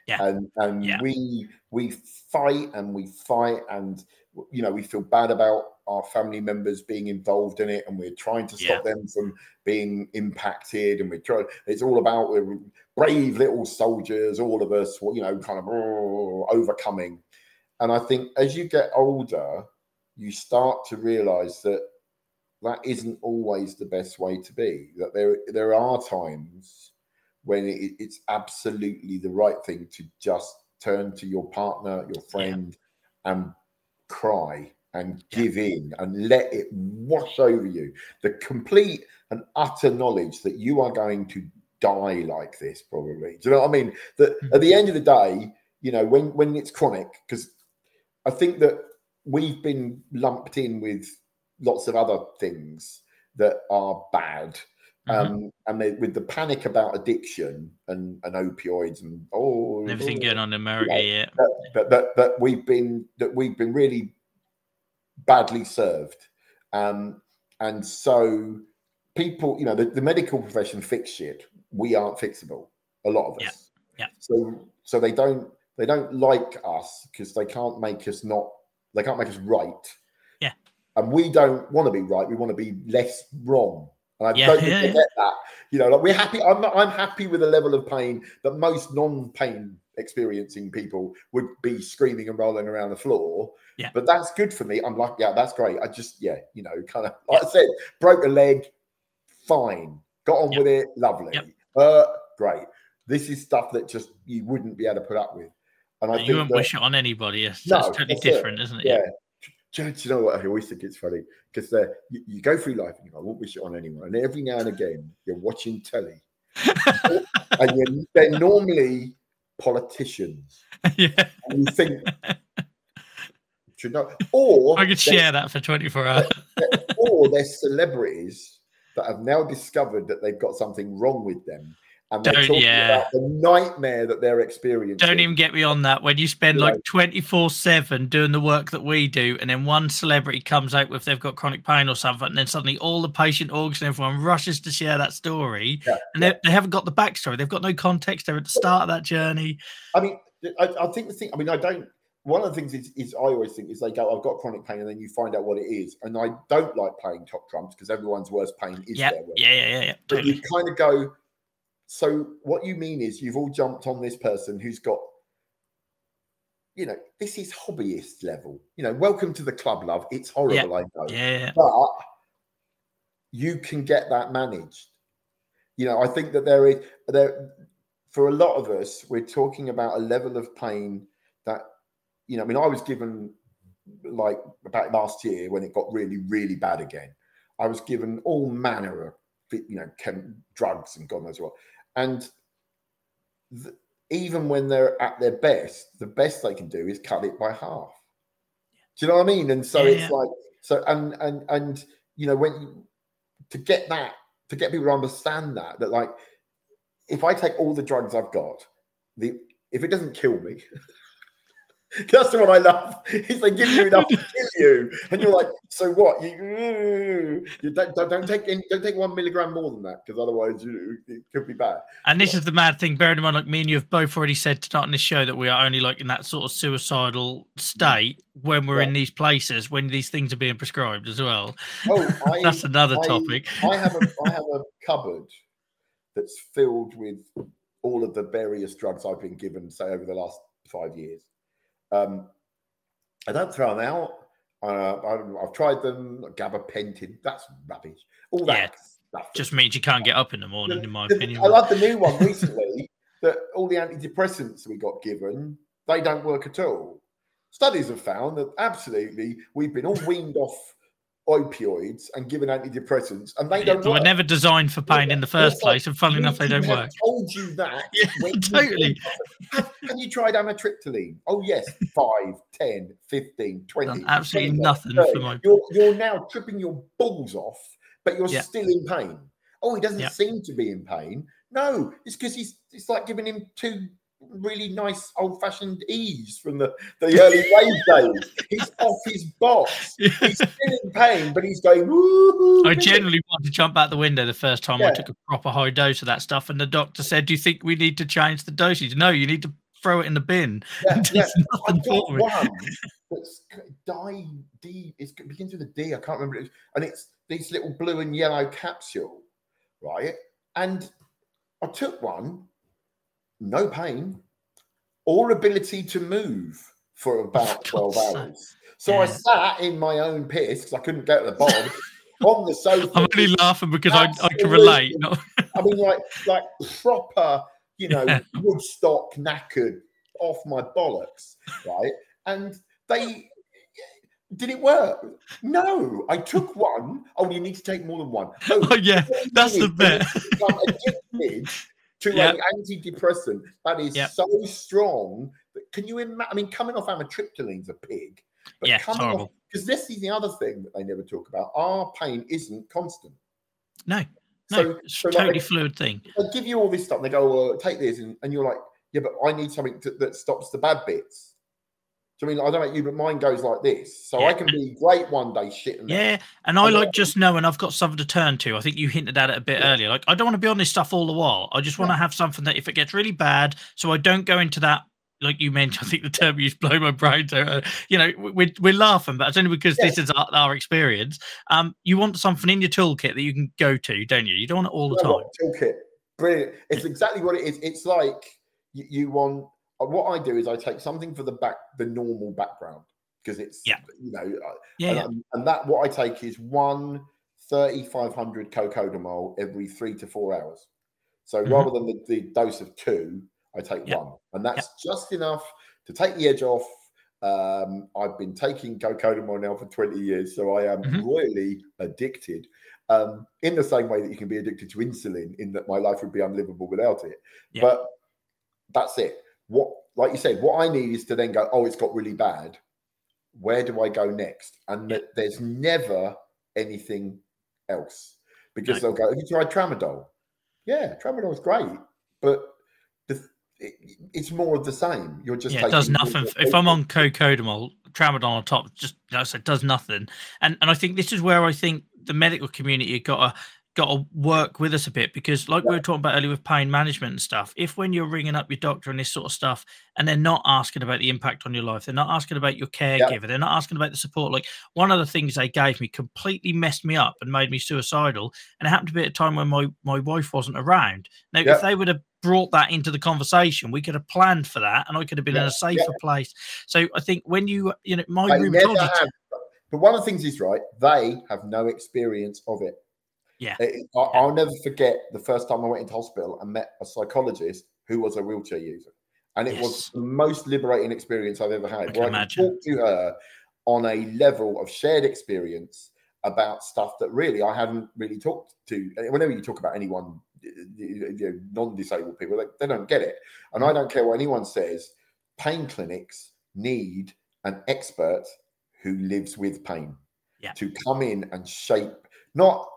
[SPEAKER 1] Yeah.
[SPEAKER 2] And
[SPEAKER 1] Yeah.
[SPEAKER 2] we fight and we fight, and we feel bad about our family members being involved in it, and we're trying to stop them from being impacted, and it's all about we're brave little soldiers, all of us, kind of overcoming. And I think as you get older, you start to realize that isn't always the best way to be, that there are times when it's absolutely the right thing to just turn to your partner, your friend, and cry and give in and let it wash over you. The complete and utter knowledge that you are going to die like this, probably. Do you know what I mean? That at the end of the day, when it's chronic, because I think that we've been lumped in with lots of other things that are bad. And with the panic about addiction and opioids and
[SPEAKER 1] everything going on in America,
[SPEAKER 2] that we've been really badly served, and so people, the medical profession fix shit. We aren't fixable, a lot of us. So they don't like us because they can't make us right. And we don't want to be right. We want to be less wrong. And I don't get that. We're happy. I'm happy with the level of pain that most non-pain experiencing people would be screaming and rolling around the floor. But that's good for me. I'm like, that's great. I just, kind of, like I said, broke a leg, fine. Got on with it, lovely. Great. This is stuff that just you wouldn't be able to put up with. And I think
[SPEAKER 1] you wouldn't wish it on anybody. It's totally different, isn't it?
[SPEAKER 2] Do you know what? I always think it's funny because you go through life and you go, I won't wish it on anyone. And every now and again, you're watching telly. And they're normally politicians. And you think, or
[SPEAKER 1] I could share that for 24 hours.
[SPEAKER 2] Or they're celebrities that have now discovered that they've got something wrong with them. And they're talking about the nightmare that they're experiencing.
[SPEAKER 1] Don't even get me on that. When you spend 24/7 doing the work that we do, and then one celebrity comes out with they've got chronic pain or something, and then suddenly all the patient orgs and everyone rushes to share that story, and they haven't got the backstory. They've got no context. They're at the start of that journey.
[SPEAKER 2] I mean, I think the thing. I mean, I don't. One of the things is I always think is they go, I've got chronic pain, and then you find out what it is. And I don't like playing top trumps because everyone's worst pain is their worst.
[SPEAKER 1] Yeah.
[SPEAKER 2] But you kind of go. So what you mean is you've all jumped on this person who's got, this is hobbyist level. Welcome to the club, love. It's horrible, I know.
[SPEAKER 1] Yeah.
[SPEAKER 2] But you can get that managed. I think that there for a lot of us, we're talking about a level of pain that, I was given like about last year when it got really, really bad again. I was given all manner of, drugs and God knows what. And even when they're at their best, the best they can do is cut it by half. Do you know what I mean? And so it's like, so, and when to get people to understand that like, if I take all the drugs I've got, if it doesn't kill me, that's what I love. Is they give you enough to kill you, and you're like, so what? You don't take 1 milligram more than that, because otherwise it could be bad.
[SPEAKER 1] And this is the mad thing. Bearing in mind, like me and you have both already said to start on this show that we are only like in that sort of suicidal state when we're in these places, when these things are being prescribed as well. That's another topic.
[SPEAKER 2] I have a cupboard that's filled with all of the various drugs I've been given, say, over the last 5 years. I don't throw them out. I've tried them. Gabapentin, that's rubbish. All that stuff
[SPEAKER 1] just means you can't get up in the morning, in my opinion.
[SPEAKER 2] I love the new one recently that all the antidepressants we got given, they don't work at all. Studies have found that absolutely we've been all weaned off opioids and given antidepressants, and they don't work.
[SPEAKER 1] They were never designed for pain in the first place, and funnily enough, they don't work.
[SPEAKER 2] I told you that.
[SPEAKER 1] Totally.
[SPEAKER 2] Have you tried amitriptyline? Oh, yes. 5, 10, 15, 20.
[SPEAKER 1] Done absolutely
[SPEAKER 2] 20,
[SPEAKER 1] nothing
[SPEAKER 2] 30.
[SPEAKER 1] for my...
[SPEAKER 2] You're now tripping your balls off, but you're still in pain. Oh, he doesn't seem to be in pain. No, it's because it's like giving him 2 really nice old-fashioned E's from the early wave days. He's off his box. He's still in pain, but he's going, woo.
[SPEAKER 1] I generally wanted to jump out the window the first time I took a proper high dose of that stuff, and the doctor said, do you think we need to change the dosage? No, you need to throw it in the bin.
[SPEAKER 2] Yeah,
[SPEAKER 1] It
[SPEAKER 2] yeah.
[SPEAKER 1] does
[SPEAKER 2] I've
[SPEAKER 1] nothing
[SPEAKER 2] got
[SPEAKER 1] for me.
[SPEAKER 2] one that's it begins with a D. I can't remember it. And it's this little blue and yellow capsule, right? And I took one, no pain, or ability to move for about 12 hours. So I sat in my own piss because I couldn't get to the bottom on the sofa.
[SPEAKER 1] I'm only laughing because I can relate.
[SPEAKER 2] I mean, like proper, Woodstock knackered off my bollocks, right? And did it work? No, I took one. Oh, you need to take more than one.
[SPEAKER 1] Oh yeah, that's the bit.
[SPEAKER 2] Become addicted to an antidepressant that is so strong that can you imagine? I mean, coming off amitriptyline's a pig, but coming off, because this is the other thing that they never talk about. Our pain isn't constant.
[SPEAKER 1] No, it's a totally fluid thing.
[SPEAKER 2] They give you all this stuff. And they go, take this, and you're like, yeah, but I need something that stops the bad bits. So I mean, I don't know about you, but mine goes like this. So I can be great one day, shit.
[SPEAKER 1] And I like just knowing I've got something to turn to. I think you hinted at it a bit earlier. Like, I don't want to be on this stuff all the while. I just want to have something that if it gets really bad, so I don't go into that, like you mentioned, I think the term you used, blow my brains out. We're laughing, but it's only because this is our experience. You want something in your toolkit that you can go to, don't you? You don't want it all the time.
[SPEAKER 2] Toolkit. Brilliant. It's exactly what it is. It's like you want... What I do is I take something for the normal background, because it's, and that what I take is 3,500 cocodamol every 3 to 4 hours. So rather than the dose of 2, I take 1. And that's just enough to take the edge off. I've been taking cocodamol now for 20 years, so I am royally addicted. In the same way that you can be addicted to insulin, in that my life would be unlivable without it. Yeah. But that's it. Like you said, what I need is to then go, oh, it's got really bad. Where do I go next? And there's never anything else, because they'll go, have you tried tramadol? Yeah, tramadol is great, but it's more of the same. You're just
[SPEAKER 1] it does nothing. If I'm on cocodamol, tramadol on top, just it does nothing. And I think this is where I think the medical community got to work with us a bit, because like we were talking about earlier with pain management and stuff, if when you're ringing up your doctor and this sort of stuff and they're not asking about the impact on your life, they're not asking about your caregiver, they're not asking about the support. Like, one of the things they gave me completely messed me up and made me suicidal, and it happened to be at a time when my wife wasn't around. Now if they would have brought that into the conversation, we could have planned for that, and I could have been in a safer place. So I think when my rheumatologist,
[SPEAKER 2] but one of the things is they have no experience of it.
[SPEAKER 1] Yeah.
[SPEAKER 2] I'll never forget the first time I went into hospital and met a psychologist who was a wheelchair user. And it was the most liberating experience I've ever had. I could talk to her on a level of shared experience about stuff that really I hadn't really talked to. Whenever you talk about anyone, non-disabled people, they don't get it. And I don't care what anyone says. Pain clinics need an expert who lives with pain to come in and shape, not...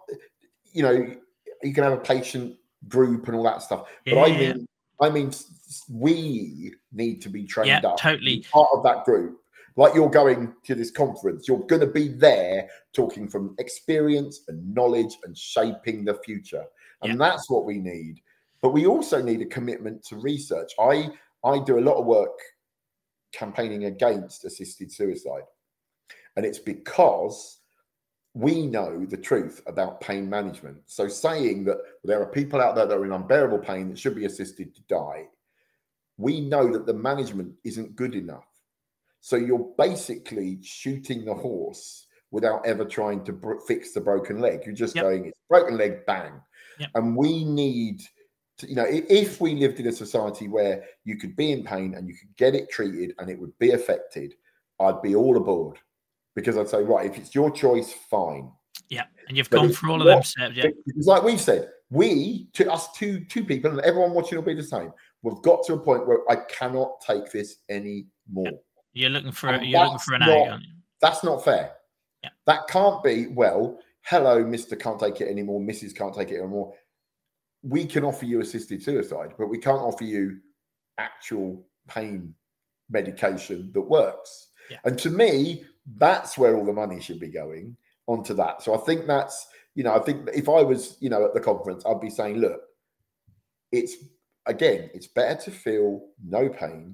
[SPEAKER 2] you can have a patient group and all that stuff, but I mean, we need to be trained up.
[SPEAKER 1] Totally.
[SPEAKER 2] Part of that group, like you're going to this conference, you're going to be there talking from experience and knowledge and shaping the future, and that's what we need. But we also need a commitment to research. I do a lot of work campaigning against assisted suicide, and it's because we know the truth about pain management. So saying that there are people out there that are in unbearable pain that should be assisted to die, we know that the management isn't good enough. So you're basically shooting the horse without ever trying to fix the broken leg. You're just going, it's broken leg, bang. And we need to, if we lived in a society where you could be in pain and you could get it treated and it would be affected, I'd be all aboard. Because I'd say, right, if it's your choice, fine.
[SPEAKER 1] Yeah, and you've gone through all of them steps. Yeah,
[SPEAKER 2] because like we've said, us two people, and everyone watching will be the same. We've got to a point where I cannot take this anymore.
[SPEAKER 1] Yeah. You're looking for an egg, aren't you?
[SPEAKER 2] That's not fair. Yeah. That can't be. Well, hello, Mr. Can't take it anymore. Mrs. Can't take it anymore. We can offer you assisted suicide, but we can't offer you actual pain medication that works. Yeah. And to me, that's where all the money should be going onto that. So I think that's, I think if I was, at the conference, I'd be saying, look, it's again, it's better to feel no pain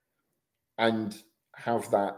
[SPEAKER 2] and have that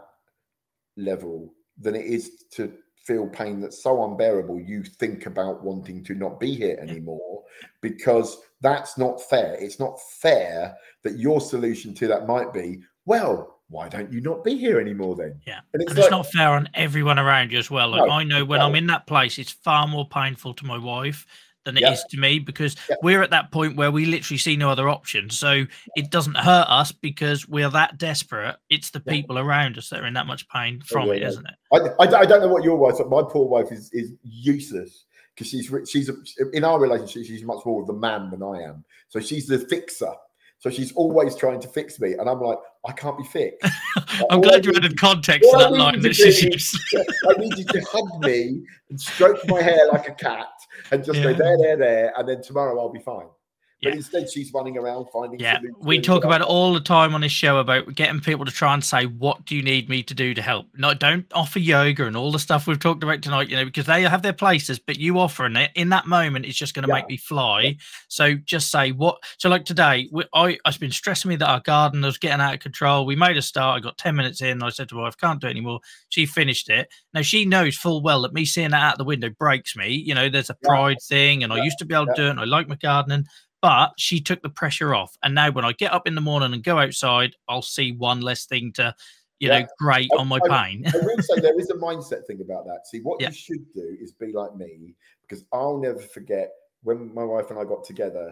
[SPEAKER 2] level than it is to feel pain that's so unbearable you think about wanting to not be here anymore, because that's not fair. It's not fair that your solution to that might be, well, why don't you not be here anymore then?
[SPEAKER 1] Yeah.
[SPEAKER 2] And
[SPEAKER 1] it's like, not fair on everyone around you as well. Like,
[SPEAKER 2] no,
[SPEAKER 1] I know when I'm in that place, it's far more painful to my wife than it is to me, because we're at that point where we literally see no other option. So it doesn't hurt us because we're that desperate. It's the people around us that are in that much pain from it, isn't it?
[SPEAKER 2] I don't know what your wife, but my poor wife is useless, because she's in our relationship, she's much more of the man than I am. So she's the fixer. So she's always trying to fix me, and I'm like, I can't be fixed.
[SPEAKER 1] I'm glad you added context to that line.
[SPEAKER 2] I need you to hug me and stroke my hair like a cat and just go there, and then tomorrow I'll be fine. But instead, she's running around finding solutions.
[SPEAKER 1] We talk about it all the time on this show about getting people to try and say, what do you need me to do to help? No, don't offer yoga and all the stuff we've talked about tonight, because they have their places, but you offering it in that moment is just going to make me fly. So just say what. So like today, it's been stressing me that our garden was getting out of control. We made a start. I got 10 minutes in. I said to my wife, can't do it anymore. She finished it. Now she knows full well that me seeing that out the window breaks me. There's a pride thing, and I used to be able to do it, and I like my gardening. But she took the pressure off. And now when I get up in the morning and go outside, I'll see one less thing to, grate on my pain.
[SPEAKER 2] I will say there is a mindset thing about that. See, what you should do is be like me, because I'll never forget when my wife and I got together,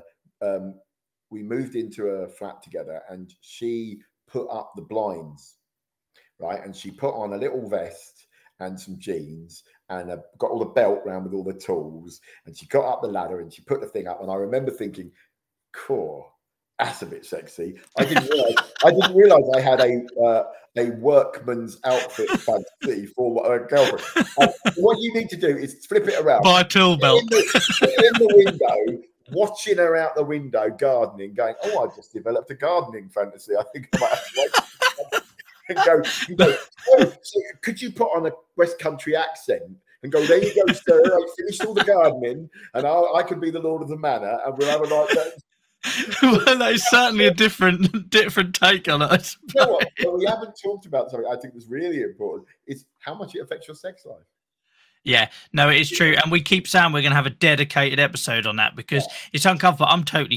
[SPEAKER 2] we moved into a flat together, and she put up the blinds, right? And she put on a little vest and some jeans, and got all the belt round with all the tools, and she got up the ladder and she put the thing up. And I remember thinking, cool, that's a bit sexy. I didn't realize I had a workman's outfit fancy for a girlfriend. What you need to do is flip it around.
[SPEAKER 1] Buy a tool belt.
[SPEAKER 2] In the window, watching her out the window, gardening, going, oh, I just developed a gardening fantasy. I think I might have to wait. And go, oh, so could you put on a West Country accent and go, there you go, sir, I finished all the gardening, and I can be the lord of the manor, and we'll have a night there.
[SPEAKER 1] Well, that is certainly a different take on it.
[SPEAKER 2] You know what? Well, we haven't talked about something I think is really important, is how much it affects your sex life.
[SPEAKER 1] Yeah, no, it is true, and we keep saying we're going to have a dedicated episode on that, because it's uncomfortable.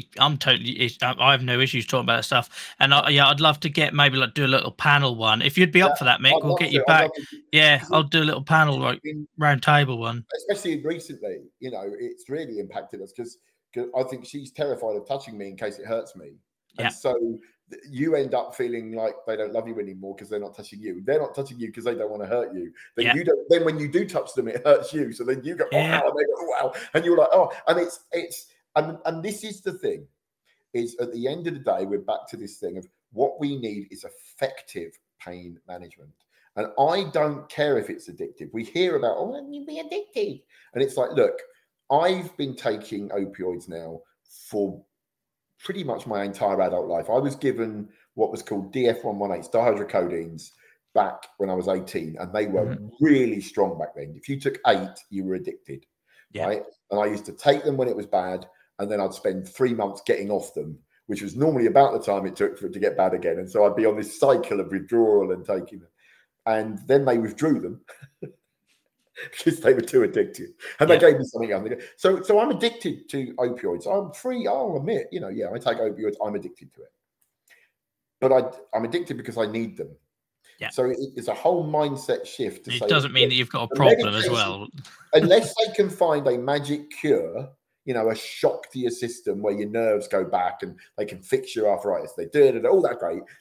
[SPEAKER 1] I have no issues talking about that stuff, and I'd love to get maybe do a little panel one. If you'd be up for that, Mick, we'll get you back. I'll do a little panel round table one.
[SPEAKER 2] Especially recently, it's really impacted us, because I think she's terrified of touching me in case it hurts me, and so you end up feeling like they don't love you anymore because they're not touching you. They're not touching you because they don't want to hurt you. Then you don't. Then when you do touch them, it hurts you. So then you go, oh, wow, and they go, oh, wow, and you're like, oh, and and this is the thing, is at the end of the day, we're back to this thing of what we need is effective pain management. And I don't care if it's addictive. We hear about, oh, you'll be addicted, and it's like, look, I've been taking opioids now for pretty much my entire adult life. I was given what was called DF118s, dihydrocodeines, back when I was 18, and they were really strong back then. If you took 8, you were addicted, right? And I used to take them when it was bad, and then I'd spend 3 months getting off them, which was normally about the time it took for it to get bad again. And so I'd be on this cycle of withdrawal and taking them. And then they withdrew them because they were too addictive, and they gave me something else. So I'm addicted to opioids. I'm free. I'll admit, I take opioids. I'm addicted to it, but I'm addicted because I need them. Yeah. So it's a whole mindset shift.
[SPEAKER 1] It doesn't mean that you've got a problem as well,
[SPEAKER 2] unless they can find a magic cure. A shock to your system where your nerves go back and they can fix your arthritis. They did it, all that great,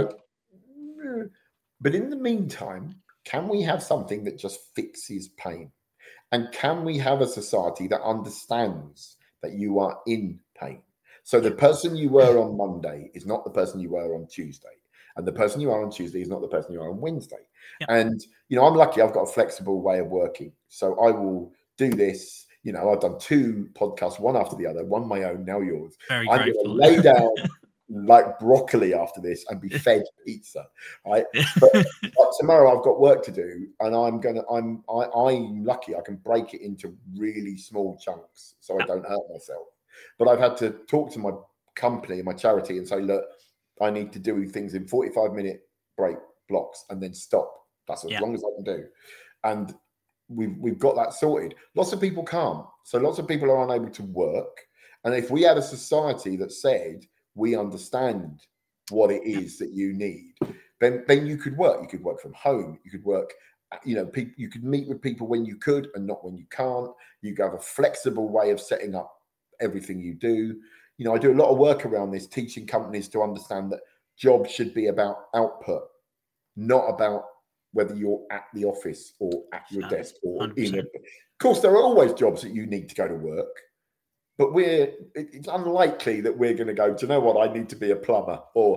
[SPEAKER 2] But in the meantime, can we have something that just fixes pain? And can we have a society that understands that you are in pain? So the person you were on Monday is not the person you were on Tuesday. And the person you are on Tuesday is not the person you are on Wednesday. Yep. And, I'm lucky I've got a flexible way of working. So I will do this. I've done 2 podcasts, one after the other, one my own, now yours.
[SPEAKER 1] Very
[SPEAKER 2] I'm going to lay down like broccoli after this and be fed pizza, right? But tomorrow I've got work to do, and I'm lucky I can break it into really small chunks so I don't hurt myself. But I've had to talk to my company, my charity, and say, look, I need to do things in 45-minute break blocks and then stop. That's as long as I can do. And we've got that sorted. Lots of people can't. So lots of people are unable to work. And if we had a society that said, we understand what it is that you need, then you could work. You could work from home. You could work, you could meet with people when you could and not when you can't. You could have a flexible way of setting up everything you do. I do a lot of work around this, teaching companies to understand that jobs should be about output, not about whether you're at the office or at your desk or 100%. Of course, there are always jobs that you need to go to work, but it's unlikely that we're going to go, do you know what, I need to be a plumber, or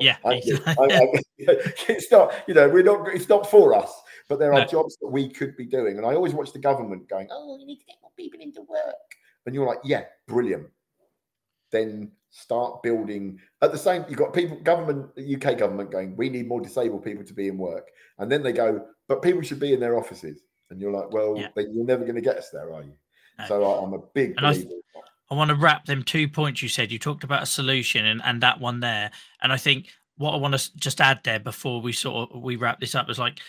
[SPEAKER 2] it's not, it's not for us, but there are jobs that we could be doing. And I always watch the government going, oh, you need to get more people into work. And you're like, yeah, brilliant. Then start building at the same. You've got people, UK government going, we need more disabled people to be in work. And then they go, but people should be in their offices. And you're like, well, then you're never going to get us there, are you? No. So I'm a big believer.
[SPEAKER 1] I want to wrap them 2 points you said. You talked about a solution and that one there. And I think what I want to just add there before we wrap this up is like,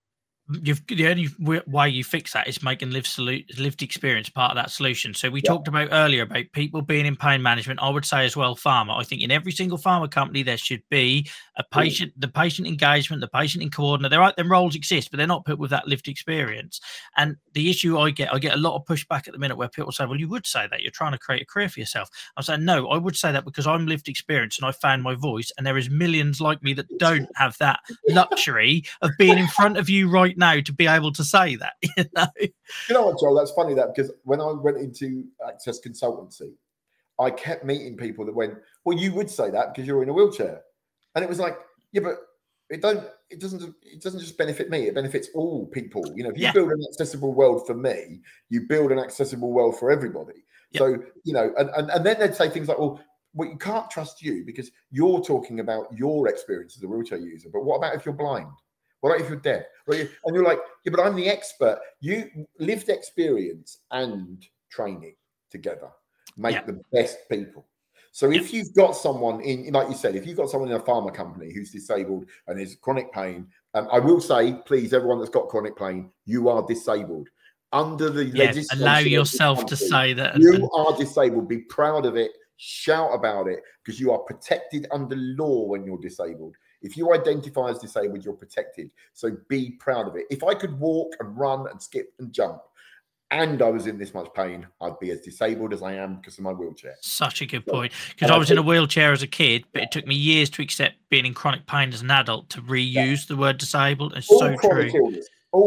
[SPEAKER 1] the only way you fix that is making lived experience part of that solution. So we talked about earlier about people being in pain management. I would say as well, pharma. I think in every single pharma company there should be a patient, the patient engagement, the patient in coordinator. Them roles exist, but they're not put with that lived experience. And the issue I get a lot of pushback at the minute where people say, well, you would say that you're trying to create a career for yourself. I'm saying, no, I would say that because I'm lived experience and I found my voice, and there is millions like me that don't have that luxury of being in front of you right now to be able to say that.
[SPEAKER 2] You know what, Joel, that's funny that, because when I went into Access Consultancy, I kept meeting people that went, well, you would say that because you're in a wheelchair. And it was like, yeah, but it doesn't just benefit me, it benefits all people. If you build an accessible world for me, you build an accessible world for everybody. So and then they'd say things like, well, you can't trust you because you're talking about your experience as a wheelchair user, but what about if you're blind? What about if you're deaf? And you're like, yeah, but I'm the expert. You lived experience and training together make the best people. So if you've got someone in, like you said, if you've got someone in a pharma company who's disabled and is chronic pain, I will say, please, everyone that's got chronic pain, you are disabled. Under the legislation,
[SPEAKER 1] allow yourself to say that.
[SPEAKER 2] You are disabled. Be proud of it. Shout about it, because you are protected under law when you're disabled. If you identify as disabled, you're protected. So be proud of it. If I could walk and run and skip and jump and I was in this much pain, I'd be as disabled as I am because of my wheelchair.
[SPEAKER 1] Such a good point. Because I was in a wheelchair as a kid, but it took me years to accept being in chronic pain as an adult to reuse the word disabled. It's so true.
[SPEAKER 2] Illness,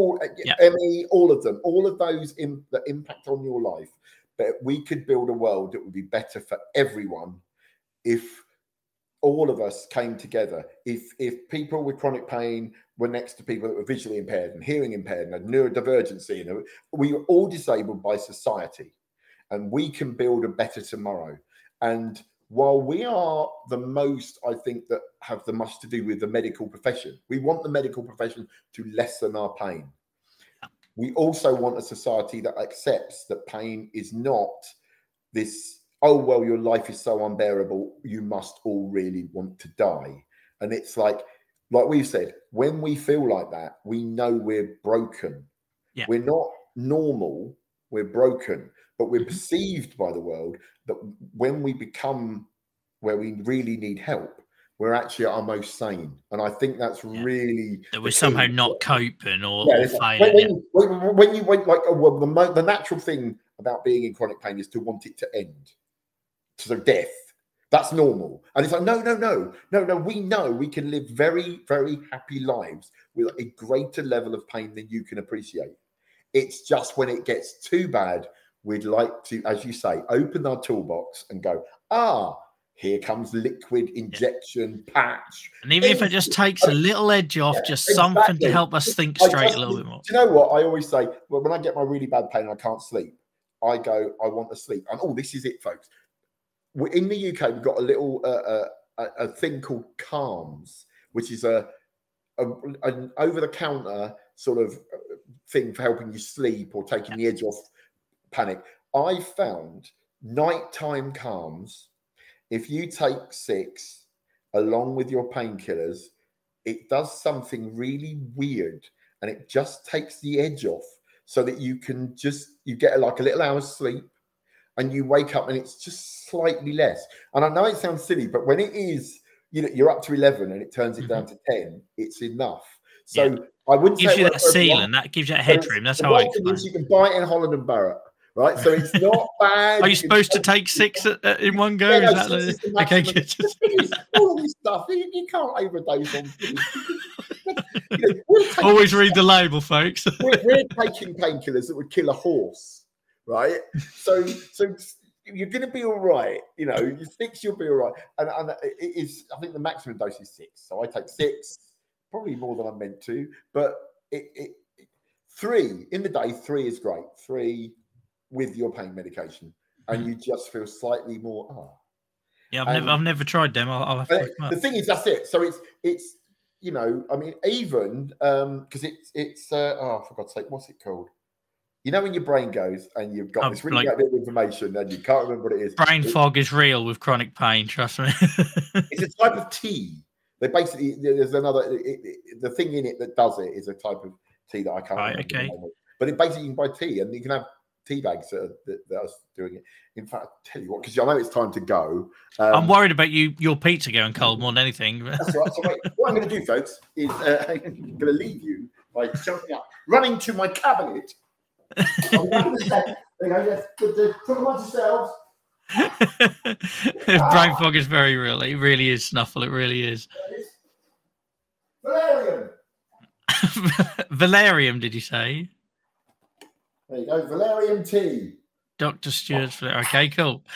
[SPEAKER 2] ME, all of them, all of those that impact on your life. But we could build a world that would be better for everyone if all of us came together. If people with chronic pain were next to people that were visually impaired and hearing impaired and had neurodivergency, we were all disabled by society, and we can build a better tomorrow. And while we are the most, I think, that have the most to do with the medical profession, we want the medical profession to lessen our pain. We also want a society that accepts that pain is not this, oh, well, your life is so unbearable, you must all really want to die. And it's like we've said, when we feel like that, we know we're broken. Yeah. We're not normal, we're broken, but we're perceived by the world that when we become where we really need help, we're actually at our most sane. And I think that's really...
[SPEAKER 1] That we're somehow not coping or failing.
[SPEAKER 2] When you went the natural thing about being in chronic pain is to want it to end. So death, that's normal. And it's like, no. We know we can live very, very happy lives with a greater level of pain than you can appreciate. It's just when it gets too bad, we'd like to, as you say, open our toolbox and go, here comes liquid injection patch.
[SPEAKER 1] And even if it just takes a little edge off, something to help us think straight a little bit more.
[SPEAKER 2] Do you know what? I always say, well, when I get my really bad pain and I can't sleep, I go, I want to sleep. And this is it, folks. In the UK, we've got a little a thing called Calms, which is an over-the-counter sort of thing for helping you sleep or taking the edge off panic. I found nighttime Calms if you take 6 along with your painkillers, it does something really weird, and it just takes the edge off, so that you get like a little hour's sleep, and you wake up and it's just slightly less. And I know it sounds silly, but when it is, you're up to 11 and it turns it down to 10, it's enough. So I wouldn't
[SPEAKER 1] gives
[SPEAKER 2] say
[SPEAKER 1] you that ceiling, that gives you that headroom. That's how I explain.
[SPEAKER 2] You can buy it in Holland and Barrett, right? So it's not bad.
[SPEAKER 1] Are you supposed to take 6 in one go?
[SPEAKER 2] Yeah,
[SPEAKER 1] Is that okay?
[SPEAKER 2] All this stuff, you can't overdose on things.
[SPEAKER 1] Always read the label, folks.
[SPEAKER 2] we're taking painkillers that would kill a horse, right? So you're going to be all right. You 6, you'll be all right. And it is, I think the maximum dose is 6. So I take 6, probably more than I'm meant to. But 3 in the day, 3 is great. 3 with your pain medication, and you just feel slightly more.
[SPEAKER 1] Yeah, I've never tried them. I'll have to
[SPEAKER 2] the thing is, that's it. So it's I mean, even because it's for God's sake, what's it called? When your brain goes and you've got this really bit of information and you can't remember what it is.
[SPEAKER 1] Brain fog is real with chronic pain, trust me.
[SPEAKER 2] It's a type of tea. They basically, there's another, the thing in it that does it is a type of tea that I can't remember.
[SPEAKER 1] Okay.
[SPEAKER 2] But it basically, you can buy tea, and you can have tea bags that are doing it. In fact, I'll tell you what, because I know it's time to go.
[SPEAKER 1] I'm worried about your pizza going cold more than anything.
[SPEAKER 2] That's right. So what I'm going to do, folks, is I'm going to leave you by jumping up, running to my cabinet. There you go. Talk amongst yourselves.
[SPEAKER 1] Brain fog is very real. It really is, Snuffle. It really is.
[SPEAKER 2] Valerium.
[SPEAKER 1] Valerium, did you say?
[SPEAKER 2] There you go. Valerium tea.
[SPEAKER 1] Dr. Stewart's. Okay, cool.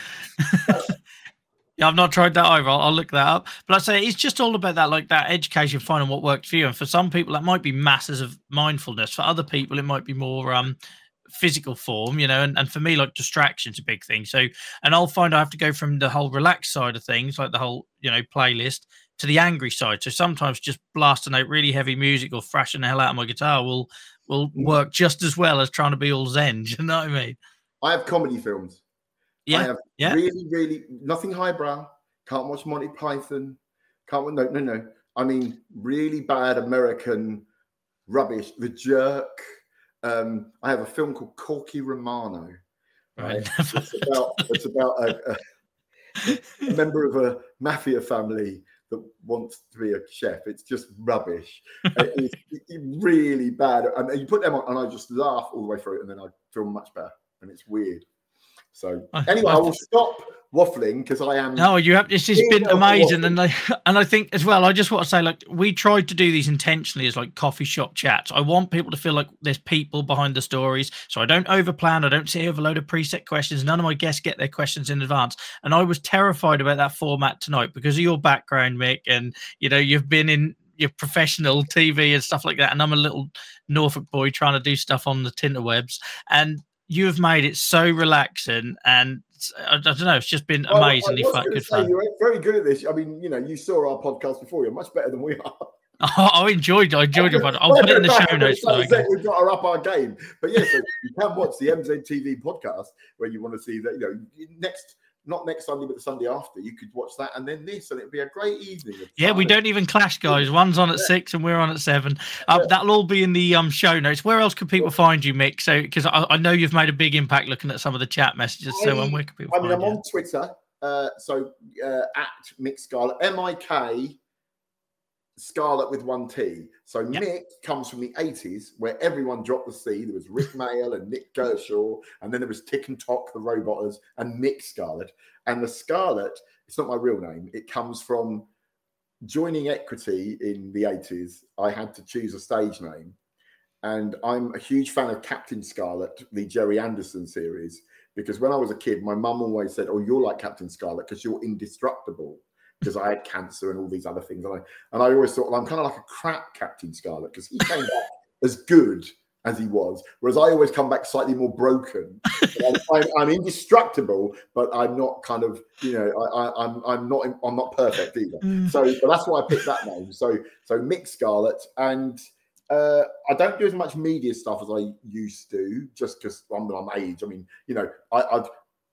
[SPEAKER 1] Yeah, I've not tried that either. I'll look that up. But I say it's just all about that education, finding what works for you. And for some people, that might be masses of mindfulness. For other people, it might be more physical form, and for me, like, distraction's a big thing. So, and I'll find I have to go from the whole relaxed side of things, like the whole, playlist, to the angry side. So sometimes just blasting out really heavy music or thrashing the hell out of my guitar will work just as well as trying to be all zen. Do you know what I mean?
[SPEAKER 2] I have comedy films.
[SPEAKER 1] Yeah.
[SPEAKER 2] I have really, really nothing highbrow. Can't watch Monty Python. No. I mean, really bad American rubbish. The Jerk. I have a film called Corky Romano. Right? It's about a member of a mafia family that wants to be a chef. It's just rubbish. It's really bad. And you put them on, and I just laugh all the way through it, and then I feel much better. And it's weird. So anyway, I will stop waffling because I am.
[SPEAKER 1] No, you have. This has been amazing, and I think as well. I just want to say, like, we tried to do these intentionally as like coffee shop chats. I want people to feel like there's people behind the stories, so I don't overplan. I don't sit here with a load of preset questions. None of my guests get their questions in advance, and I was terrified about that format tonight because of your background, Mick, and you've been in your professional TV and stuff like that, and I'm a little Norfolk boy trying to do stuff on the tinterwebs, and you have made it so relaxing, and I don't know, it's just been amazingly good fun.
[SPEAKER 2] You're very good at this. I mean, you saw our podcast before. You're much better than we are.
[SPEAKER 1] I enjoyed your podcast. I'll put it in the show notes.
[SPEAKER 2] We've got to up our game. But yes, so you can watch the MZTV podcast where you want to see that, not next Sunday, but the Sunday after, you could watch that and then this, and it'd be a great evening.
[SPEAKER 1] Yeah, we don't even clash, guys. One's on at 6 and we're on at 7. That'll all be in the show notes. Where else can people find you, Mick? So, because I know you've made a big impact looking at some of the chat messages. So, where can people find you?
[SPEAKER 2] I'm on Twitter. At Mick Scarlett, MIK Scarlett with 1 T. So Mick comes from the 80s where everyone dropped the C. There was Rick Mayall and Nick Kershaw, and then there was Tick and Tock, the Roboters, and Mick Scarlett. And the Scarlett, it's not my real name. It comes from joining Equity in the 80s. I had to choose a stage name. And I'm a huge fan of Captain Scarlett, the Jerry Anderson series, because when I was a kid, my mum always said, "Oh, you're like Captain Scarlett because you're indestructible." Because I had cancer and all these other things. And I always thought, well, I'm kind of like a crap Captain Scarlett because he came back as good as he was, whereas I always come back slightly more broken. I'm indestructible, but I'm not kind of, I'm not perfect either. So but that's why I picked that name. So Mick Scarlett, and I don't do as much media stuff as I used to, just because I'm age. I mean,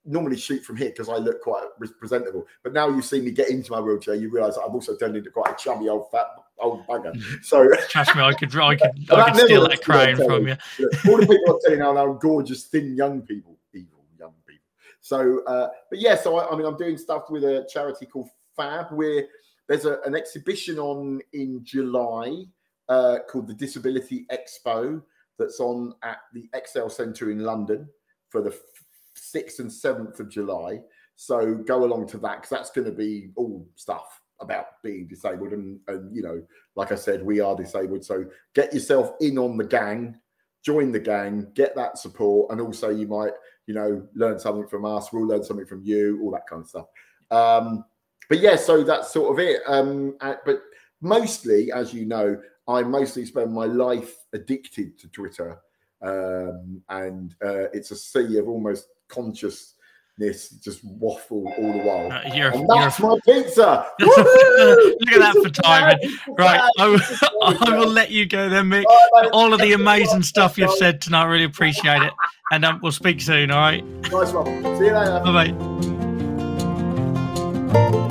[SPEAKER 2] normally shoot from here because I look quite presentable. But now you see me get into my wheelchair, you realise that I've also turned into quite a chubby old bugger. So
[SPEAKER 1] trust me, I could steal that crown from you.
[SPEAKER 2] All the people I'm telling now are gorgeous, thin young people, evil young people. So, but yeah, so I mean, I'm doing stuff with a charity called Fab, where there's an exhibition on in July called the Disability Expo that's on at the Excel Centre in London for the 6th and 7th of July. So go along to that because that's going to be all stuff about being disabled. And, you know, like I said, we are disabled. So get yourself in on the gang, join the gang, get that support. And also you might, you know, learn something from us. We'll learn something from you, all that kind of stuff. But yeah, so that's sort of it. But mostly, as you know, I mostly spend my life addicted to Twitter. And it's a sea of almost consciousness, just waffle all the while. That's my pizza.
[SPEAKER 1] Look at that for timing. Right, I will let you go then, Mick. All of the amazing stuff you've said tonight, I really appreciate it. And we'll speak soon, all right?
[SPEAKER 2] Nice one. See you later.
[SPEAKER 1] Bye-bye.